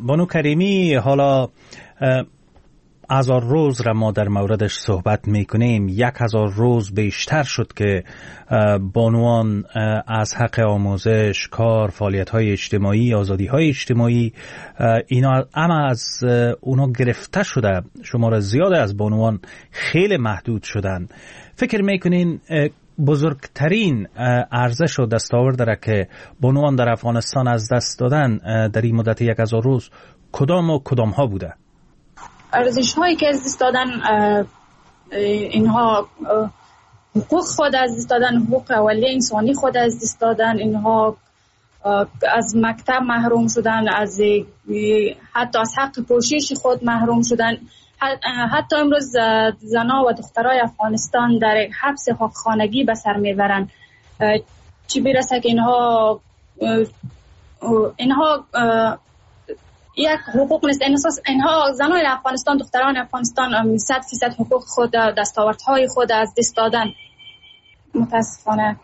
بانو کریمی، حالا 1000 روز را ما در موردش صحبت میکنیم. 1000 روز بیشتر شد که بانوان از حق آموزش، کار، فعالیت‌های اجتماعی، آزادی‌های اجتماعی اینا اما از اونا گرفته شده. شمار زیاد از بانوان خیلی محدود شدن. فکر میکنین بزرگترین ارزش و دستاورد را که بانوان در افغانستان از دست دادن در این مدت 1000 روز کدام و کدام ها بوده؟ ارزش هایی که از دست دادن، اینها حقوق خود از دست دادن، حقوق اولیه انسانی خود از دست دادن، اینها از مکتب محروم شدن، از حتی از حق پوشش خود محروم شدن. حتی امروز زنان و دخترای افغانستان در حبس خانگی به سر میبرند. چی برسه که اینها یک حقوق نیست. اینها زنان افغانستان، دختران افغانستان 100% حقوق خود، دستاوردهای خود از دست دادن متاسفانه.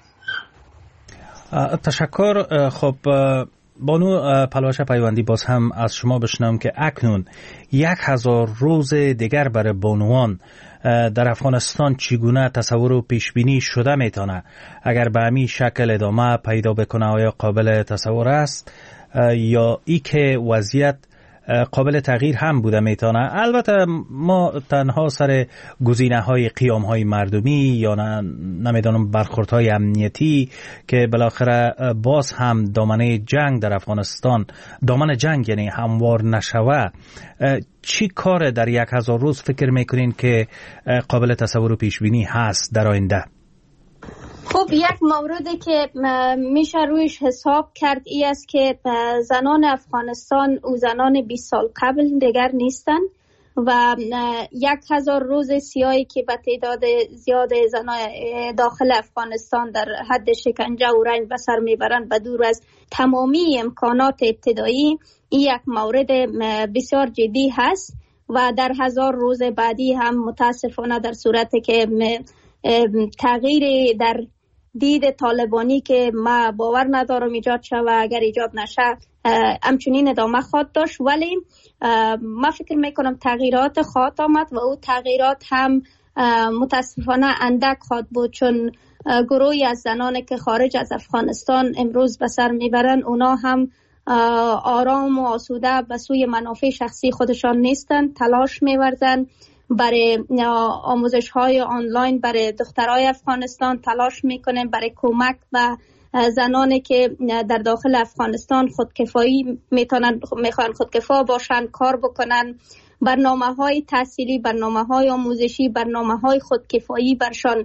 تشکر. خب بانو پلوش پیوندی، باز هم از شما بشنم که اکنون 1000 روز دیگر برای بانوان در افغانستان چگونه تصور و پیش بینی شده میتونه؟ اگر به همین شکل ادامه پیدا بکنه آیا قابل تصور است یا ای که وضعیت قابل تغییر هم بوده میتونه؟ البته ما تنها سر گزینه های قیام های مردمی یا نمیدانم برخورد های امنیتی که بالاخره باز هم دامنه جنگ در افغانستان، دامن جنگ یعنی هموار نشوه، چی کار در 1000 روز فکر میکنین که قابل تصور و پیش بینی هست در آینده؟ خب یک موردی که میشه رویش حساب کرد ای است که زنان افغانستان و زنان 20 سال قبل دیگر نیستن و 1000 روز سیاهی که به تعداد زیاد زنان داخل افغانستان در حد شکنجه و رنج به سر میبرند به دور از تمامی امکانات ابتدایی، این یک مورد بسیار جدی هست و در 1000 روز بعدی هم متاسفانه در صورتی که تغییر در دید طالبانی که ما باور ندارم ایجاد شد و اگر ایجاد نشه همچنین ادامه خواهد داشت، ولی ما فکر میکنم تغییرات خواهد آمد و او تغییرات هم متاسفانه اندک خواهد بود، چون گروهی از زنانی که خارج از افغانستان امروز به سر میبرن اونا هم آرام و آسوده به سوی منافع شخصی خودشان نیستن، تلاش میورزن برای آموزش های آنلاین برای دخترای افغانستان، تلاش میکنن برای کمک و زنانی که در داخل افغانستان خودکفایی میخوان خودکفا باشن، کار بکنن. برنامه های تحصیلی، برنامه های آموزشی، برنامه های خودکفایی برشان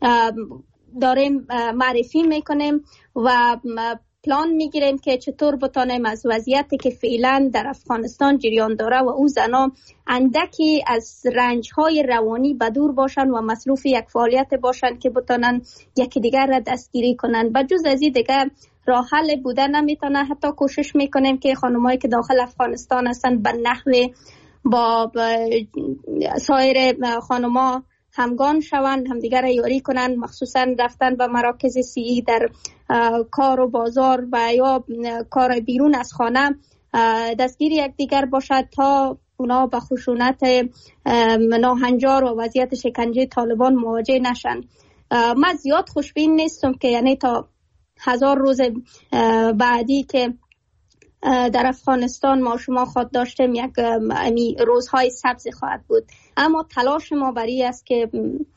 داریم معرفی میکنیم و پلان میگیریم که چطور بتانیم از وضعیتی که فعلا در افغانستان جریان داره و او زنا اندکی از رنج‌های روانی بدور باشن و مصروف یک فعالیت باشن که بتانن یکی دیگر را دستگیری کنن. بجز از این دیگر راه حل بوده نمیتونه. حتی کوشش میکنیم که خانمایی که داخل افغانستان هستن به نحو با سایر خانما همگان شوند، همدیگر یاری کنند، مخصوصا رفتن به مراکز صحی در کار و بازار و یا کار بیرون از خانه دستگیر یکدیگر باشد تا اونا به خشونت ناهنجار و وضعیت شکنجه طالبان مواجه نشن. من زیاد خوشبین نیستم که یعنی تا 1000 روز بعدی که در افغانستان ما شما خود داشتیم یک روزهای سبز خواهد بود، اما تلاش ما برای است که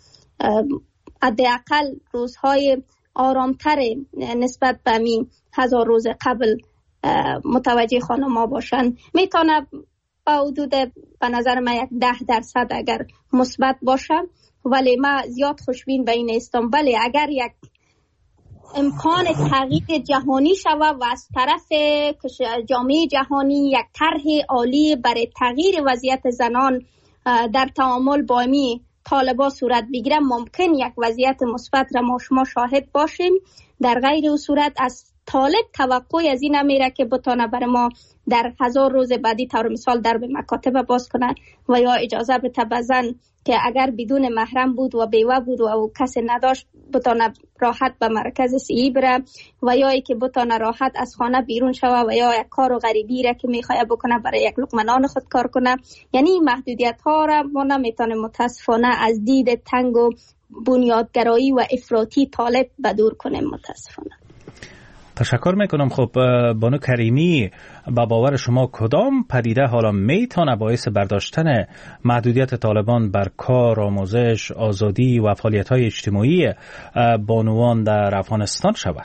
حداقل روزهای آرامتر نسبت به 1000 روز قبل متوجه خانم‌ها باشن. میتونه با حدود به نظر من 10% اگر مثبت باشه، ولی من زیاد خوشبین به این نیستم. ولی اگر یک امکان تغییر جهانی شود و از طرف جامعه جهانی یک طرح عالی برای تغییر وضعیت زنان در تعامل با طالبان صورت بگیره، ممکن یک وضعیت مثبت را ما شما شاهد باشیم. در غیر او صورت از طالب توقعی از این نمیره که بتونه برای ما در 1000 روز بعدی طور مثال در به مکاتب باز کنن و یا اجازه بده به زن که اگر بدون محرم بود و بیوه بود و کسی نداشت بتانه راحت به مرکز صحی بره و یا ای که بتانه راحت از خانه بیرون شوه و یا یک کار و غریبی را که میخواه بکنه برای یک لقمه نان خود کار کنه. یعنی این محدودیت ها را ما نمیتونیم متاسفانه از دید تنگ و بنیادگرایی و افراطی طالب بدور کنیم متاسفانه. تشکر میکنم. خب بانو کریمی، با باور شما کدام پدیده حالا میتونه باعث برداشتن محدودیت طالبان بر کار، آموزش، آزادی و فعالیت‌های اجتماعی بانوان در افغانستان شود؟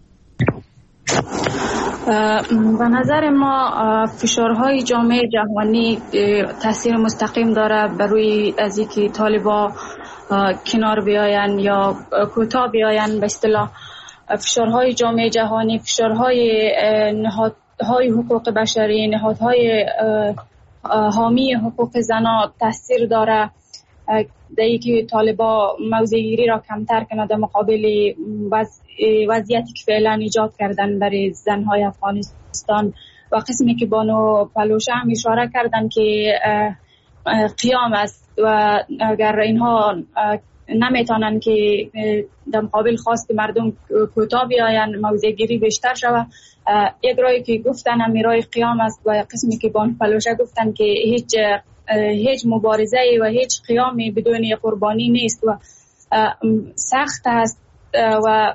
به نظر ما فشارهای جامعه جهانی تاثیر مستقیم داره بر روی از اینکه طالبان کنار بیاین یا کوتاه بیاین. به اصطلاح فشارهای جامعه جهانی، فشارهای نهادهای حقوق بشری، نهادهای حامی حقوق زنان تاثیر داره در اینکه طالبان موضع‌گیری را کمتر کنه در مقابل وضعیتی که فعلا ایجاد کردن برای زنهای افغانستان. و قسمی که بانو پلوشه هم اشاره کردن که قیام است و اگر اینها نمیتونن که در مقابل خواست مردم کوتاه بیاین، موضع‌گیری بیشتر شود. یک رای که گفتن هم رای قیام است و قسمی که بانو پلوشه گفتن که هیچ مبارزه و هیچ قیامی بدون قربانی نیست و سخت است و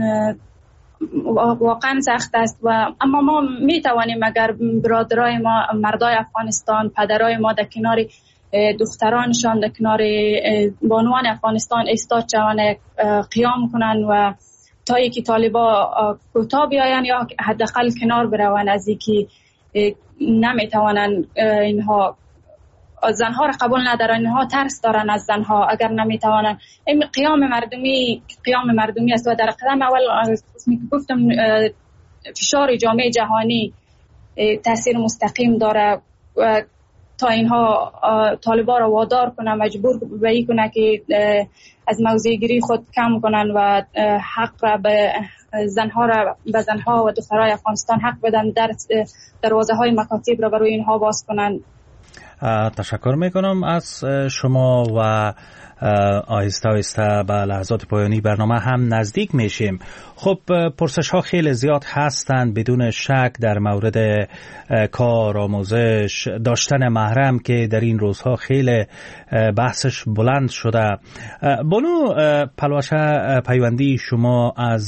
واقعا سخت است. و اما ما میتوانیم اگر برادرای ما، مردای افغانستان، پدرای ما در کنار دخترانشان، در کنار بانوان افغانستان ایستاد شوند، قیام کنن و تا اینکه طالبا کوتاه بیاین یا حداقل کنار برون از اینکه نمیتوانن اینها زنها را قبول ندارن، اینها ترس دارن از زنها اگر نمیتوانن. این قیام مردمی است و در قدم اول گفتم فشار جامعه جهانی تاثیر مستقیم داره و تا اینها طالبان را وادار کنه، مجبور به این کنه که از موضع‌گیری خود کم کنن و حق را به زنها و دخترای افغانستان حق بدن، دروازه های مکاتب را برای اینها باز کنن. تشکر میکنم از شما و آهسته آهسته به لحظات پایانی برنامه هم نزدیک میشیم. خب پرسش ها خیلی زیاد هستند بدون شک در مورد کار، آموزش، داشتن محرم که در این روزها خیلی بحثش بلند شده. بانو پلوشه پیوندی، شما از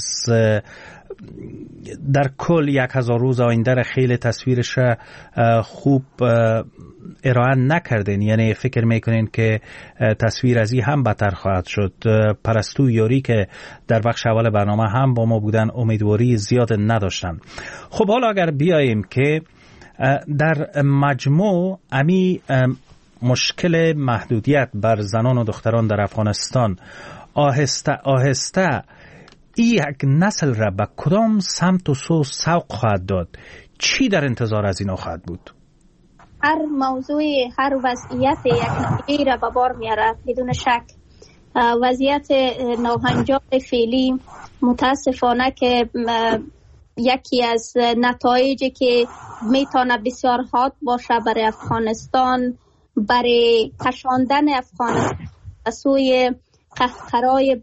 در کل 1000 روز آینده را خیلی تصویرش خوب ارائه نکردین، یعنی فکر میکنین که تصویر از این هم بدتر خواهد شد. پرستو یاری که در بخش اول برنامه هم با ما بودن امیدواری زیاد نداشتن. خب حالا اگر بیاییم که در مجموع امی مشکل محدودیت بر زنان و دختران در افغانستان آهسته آهسته این یک نسل را به کدام سمت و سو سوق خواهد داد؟ چی در انتظار از اینا خواهد بود؟ هر موضوع، هر وضعیت یک نتیجه را به بار میاره بدون شک. وضعیت ناهنجار فعلی متاسفانه که یکی از نتایجی که میتونه بسیار حاد باشه برای افغانستان، برای کشاندن افغانستان به سوی قهقرای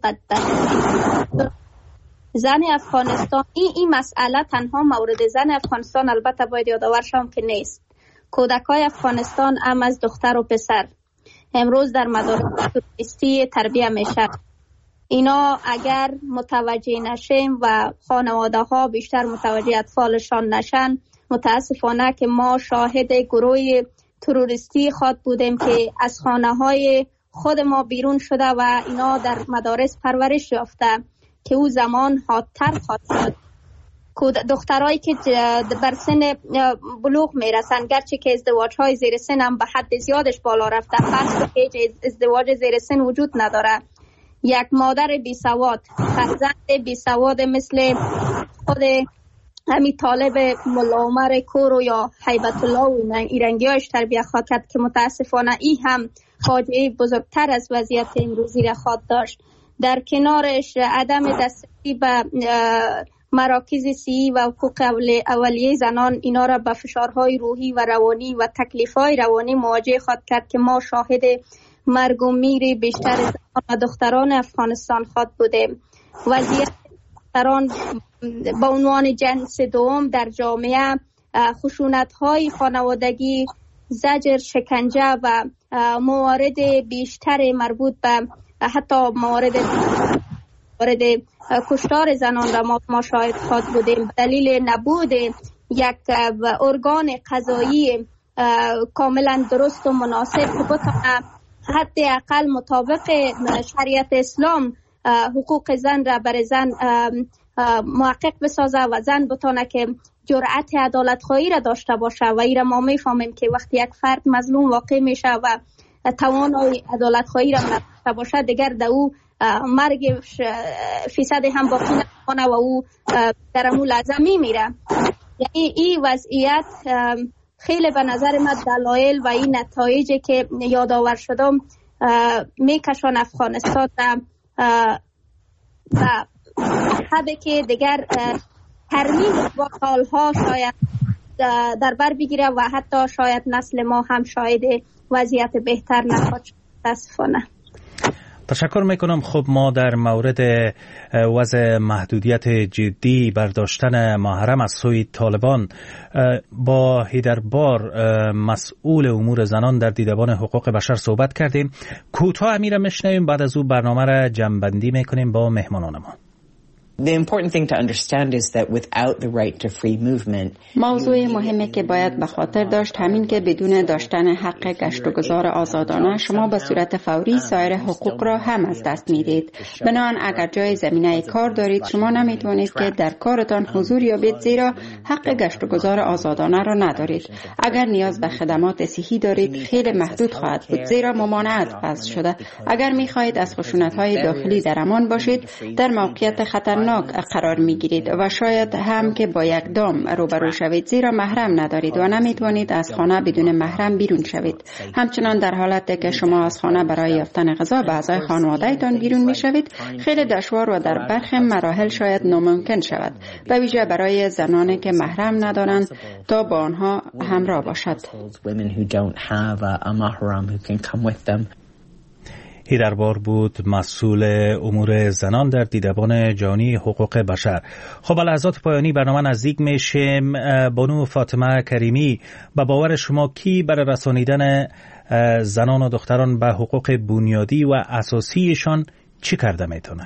بدبختی. زن افغانستان این مسئله تنها مورد زن افغانستان البته باید یادآور شوم که نیست. کودکای افغانستان هم از دختر و پسر امروز در مدارس توریستی تربیت میشه. اینا اگر متوجه نشیم و خانواده ها بیشتر متوجه اطفالشان نشن، متاسفانه که ما شاهد گروه تروریستی خود بودیم که از خانه های خود ما بیرون شده و اینا در مدارس پرورش یافته که او زمان حادتر خواهد شد. دخترایی که بر سن بلوغ میرسن، گرچه که ازدواج های زیر سن هم به حد زیادش بالا رفته، پس که ازدواج زیر سن وجود نداره. یک مادر بی سواد، فرزند بی سواد مثل خود همین طالب ملا عمر کورو یا هیبت الله و ایرنگیاش تربیت خواهد کرد که متاسفانه این هم فاجعه بزرگتر از وضعیت امروزی را خواهد داشت. در کنارش عدم دسترسی به مراکز صحی و حقوق اولیه زنان اینا را به فشارهای روحی و روانی و تکلیفهای روانی مواجه خواهد کرد که ما شاهد مرگ و میر بیشتر زنان و دختران افغانستان خواهد بوده. وضعیت دختران با عنوان جنس دوم در جامعه، خشونت‌های خانوادگی، زجر، شکنجه و موارد بیشتر مربوط به حتی موارد کشتار زنان را ما شاهد خواهد بودیم. دلیل نبود یک ارگان قضایی کاملا درست و مناسب که بتونه حداقل مطابق شریعت اسلام حقوق زن را برای زن محقق بسازه و زن بتونه که جرأت عدالت خواهی را داشته باشه. و این را ما میفهمیم که وقتی یک فرد مظلوم واقع میشه و توانای عدالت خواهی را نداشته باشه، دیگر در او مرگ فیصد هم باقی نمانه و او در امو لحظه میمیره. یعنی این وضعیت خیلی به نظر من دلایل و این نتایجی که یادآور شدم میکشان افغانستان و حدی که دیگر ترمیم با سالها شاید در بر بگیره و حتی شاید نسل ما هم شاید وضعیت بهتر نخواهد شد. متاسفانه. تشکر میکنم. خب ما در مورد وضع محدودیت جدی برداشتن محرم از سوی طالبان با هیدربار مسئول امور زنان در دیدبان حقوق بشر صحبت کردیم. کوتاه امیره میشنویم، بعد از او برنامه را جمع‌بندی میکنیم با مهمانان ما. The important thing to understand is that without the right to free movement, موضوع مهمی که باید به خاطر داشت همین که بدون داشتن حق گشت و گذار آزادانه شما به صورت فوری سایر حقوق را هم از دست میدید. بنابراین اگر جای زمینه کار دارید شما نمیتونید که در کارتان حضور یابید، زیرا حق گشت و گذار آزادانه را ندارید. اگر نیاز به خدمات صحی دارید خیلی محدود خواهد بود، زیرا ممانعت وضع شده. اگر میخواهید از خشونت‌های داخلی در امان باشید در موقعیت خطرناک قرار میگیرید و شاید هم که با یک دام روبرو شوید، زیرا محرم ندارید و نمیتونید از خانه بدون محرم بیرون شوید. همچنان در حالتی که شما از خانه برای یافتن غذا به اعضای خانواده‌تان بیرون میشوید خیلی دشوار و در برخی مراحل شاید ناممکن شود، به ویژه برای زنانی که محرم ندارند تا با آنها همراه باشد. هیدربار بود، مسئول امور زنان در دیدبان جهانی حقوق بشر. خب لحظات پایانی برنامه نزدیک میشیم. بانو فاطمه کریمی، به باور شما کی برای رسانیدن زنان و دختران به حقوق بنیادی و اساسیشان چی کرده میتونه؟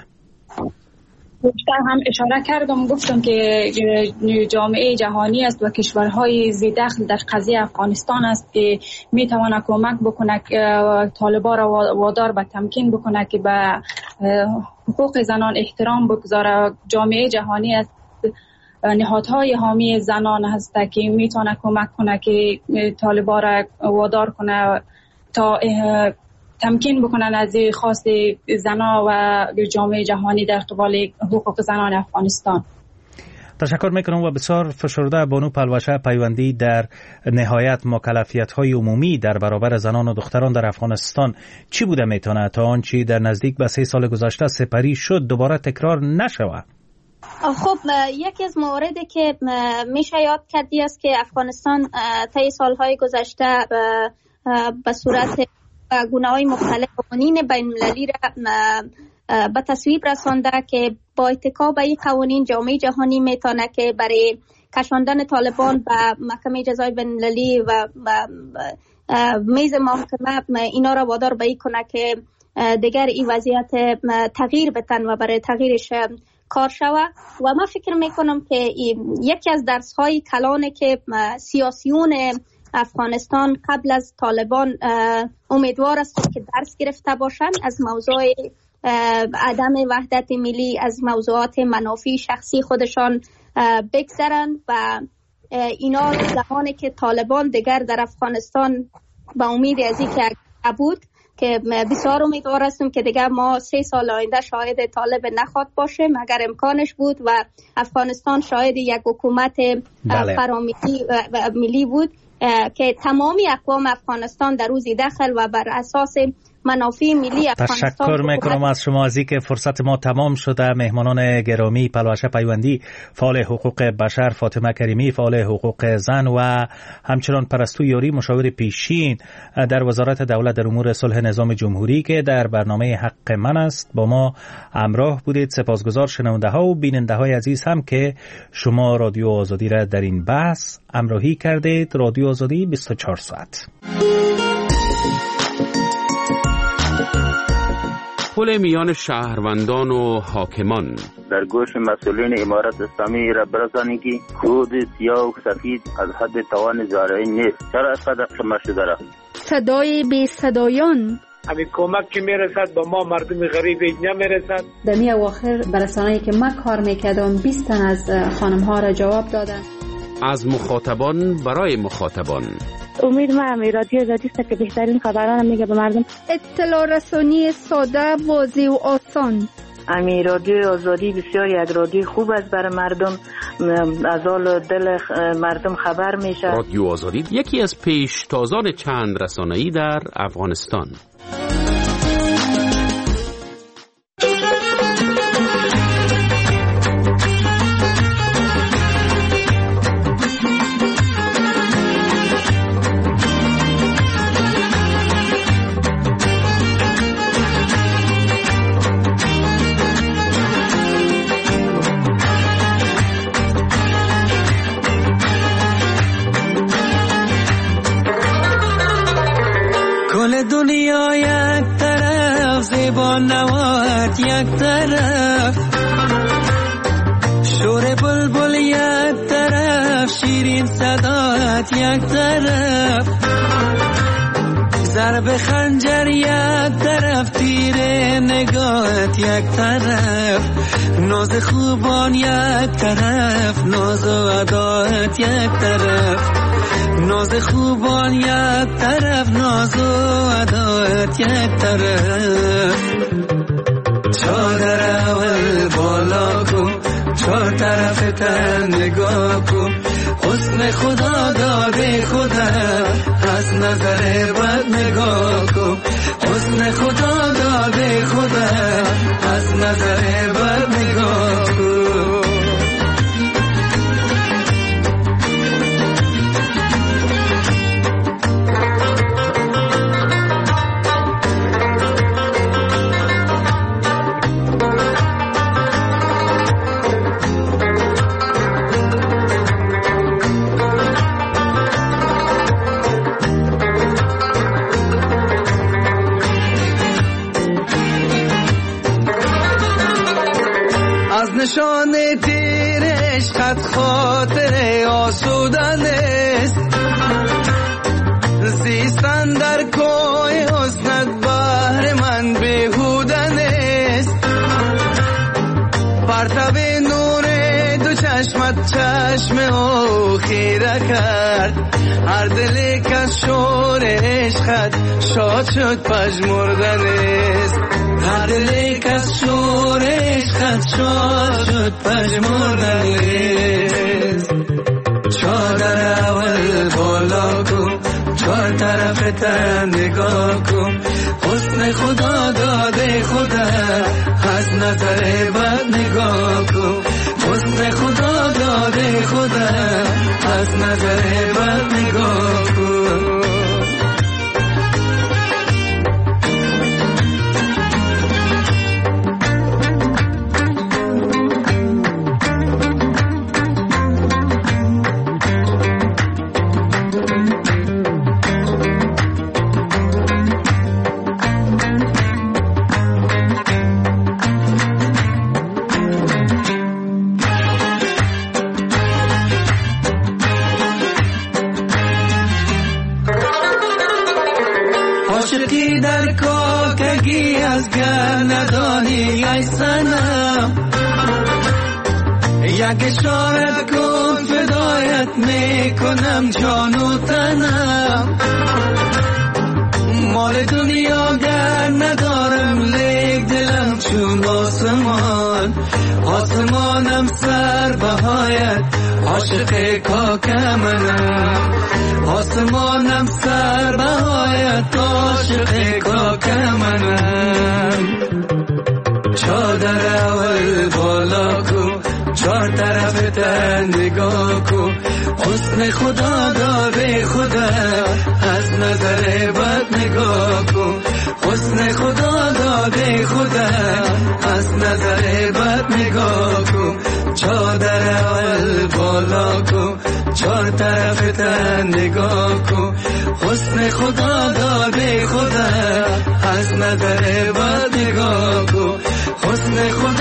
بیشتر هم اشاره کردم، گفتم که جامعه جهانی است و کشورهای ذی دخل در قضیه افغانستان است که میتواند کمک بکنه طالبان را وادار به تمکین بکنه که به حقوق زنان احترام بگذاره. جامعه جهانی است، نهادهای حامی زنان هست که میتونه کمک کنه که طالبان را وادار کنه تا تمکین بکنن از خواست زنان و جامعه جهانی در قبال حقوق زنان افغانستان. تشکر میکنم و بسیار فشرده بانو پلوشه پیوندی در نهایت مکلفیت‌های عمومی در برابر زنان و دختران در افغانستان چی بوده میتونه تا آنچه در نزدیک به 3 سال گذشته سپری شد دوباره تکرار نشود؟ خب یکی از مواردی که میشه یاد کردی است که افغانستان طی سالهای گذشته به صورت گونه‌های مختلف قوانین بین‌المللی را به تصویب رسانده که با اتکا به این قوانین جامعه جهانی میتونه که برای کشاندن طالبان به محکمه جزای بین‌المللی و میز محکمه اینا را وادار به این کنه که دیگر این وضعیت تغییر بتن و برای تغییرش کار شوه. و من فکر میکنم که یکی از درس‌های کلانه که سیاسیون افغانستان قبل از طالبان امیدوار است که درس گرفته باشند از موضوع عدم وحدت ملی، از موضوعات منافع شخصی خودشان بگذرن و اینا زمانی که طالبان دیگر در افغانستان با امید از اینکه بود که بسیار امیدوار هستم که دیگر ما 3 سال آینده شاهد طالب نخواد باشه مگر امکانش بود و افغانستان شاهد یک حکومت فراملی بود که تمامی اقوام افغانستان در روزی دخل و بر اساس منافع ملی افغانستان. تشکر میکنم از شما. از اینکه فرصت ما تمام شده، مهمانان گرامی پلوشه پیوندی، فعال حقوق بشر فاطمه کریمی، فعال حقوق زن و همچنان پرستو یاری، مشاور پیشین در وزارت دولت در امور صلح نظام جمهوری که در برنامه حق من است با ما همراه بودید. سپاسگزار شنونده ها و بیننده های عزیز هم که شما رادیو آزادی را در این بحث همراهی کردید. رادیو آزادی 24 ساعت. پل میان شهروندان و حاکمان. در گوش مسئولین امارت اسلامی را برسانید که کود سیاه و سفید از حد توان زارعی نیست. چرا اسقدر شما شده را؟ صدای بی صدایان. همین کمک که میرسد با ما مردم غریب اینجا میرسد. در می اواخر برسانه‌ای که ما کار میکردم 20 تن از خانم ها را جواب دادن. از مخاطبان برای مخاطبان. امید ما رادیو آزادی است که بهترین خبران میگه به مردم. اطلاع رسانی ساده، واضح و آسان. رادیو آزادی بسیار یک رادیو خوب است برای مردم، از حال دل مردم خبر میشه. رادیو آزادی یکی از پیشتازان چند رسانه‌ای در افغانستان. دنیا یک طرف، زیبا نوات یک طرف، شور بلبل یک طرف، شیرین صدات یک طرف، ضرب خنجر یک طرف، تیر نگاهت یک طرف، ناز خوبان یک طرف، ناز و ادایت یک طرف، ناز خوبان یک طرف، ناز و ادایت یک طرف. چادر اول بالا کن، چهار طرف تن نگاه کن، حسن خدا داده خدا، از نظر بد نگاه کن، حسن خدا داده خدا، از نظر بد نگاه کن. نشان تیر عشقت خاطر آسودن است، زیستن در کوی حسنت بهر من بیهودن است، پرتاب نور دو چشمت چشم او خیره کرد، هر دلی که شور عشقت شاد شد پژمردن است، هر دلی که شور عشقت شاد شد پژمردن است. چادر اول بالا کن، چهار طرف تن نگاه کن، حسن خدا داده خدا، از نظر بد نگاه کن، حسن خدا داده خدا، از نظر بد نگاه کن. عاشقی در کاکگی از گر ندانی ای سنم، یک اشارت کن فدایت میکنم جان و تنم، مال دنیا گر ندارم لیک دلم چون آسمان، آسمانم سر بهایت، عاشق کاک منم آسمانم سر بهایت عاشق کاک منم چادر اول بالا کو چار طرف تن نگاه کو حسن خدا داده خدا از نظر بد نگاه کو حسن خدا داده خدا از نظر بد نگاه کو چادر اول بالا کو چار طرف تن نگاه کو حسن خدا داده خدا از نظر بد نگاه کو حسن خدا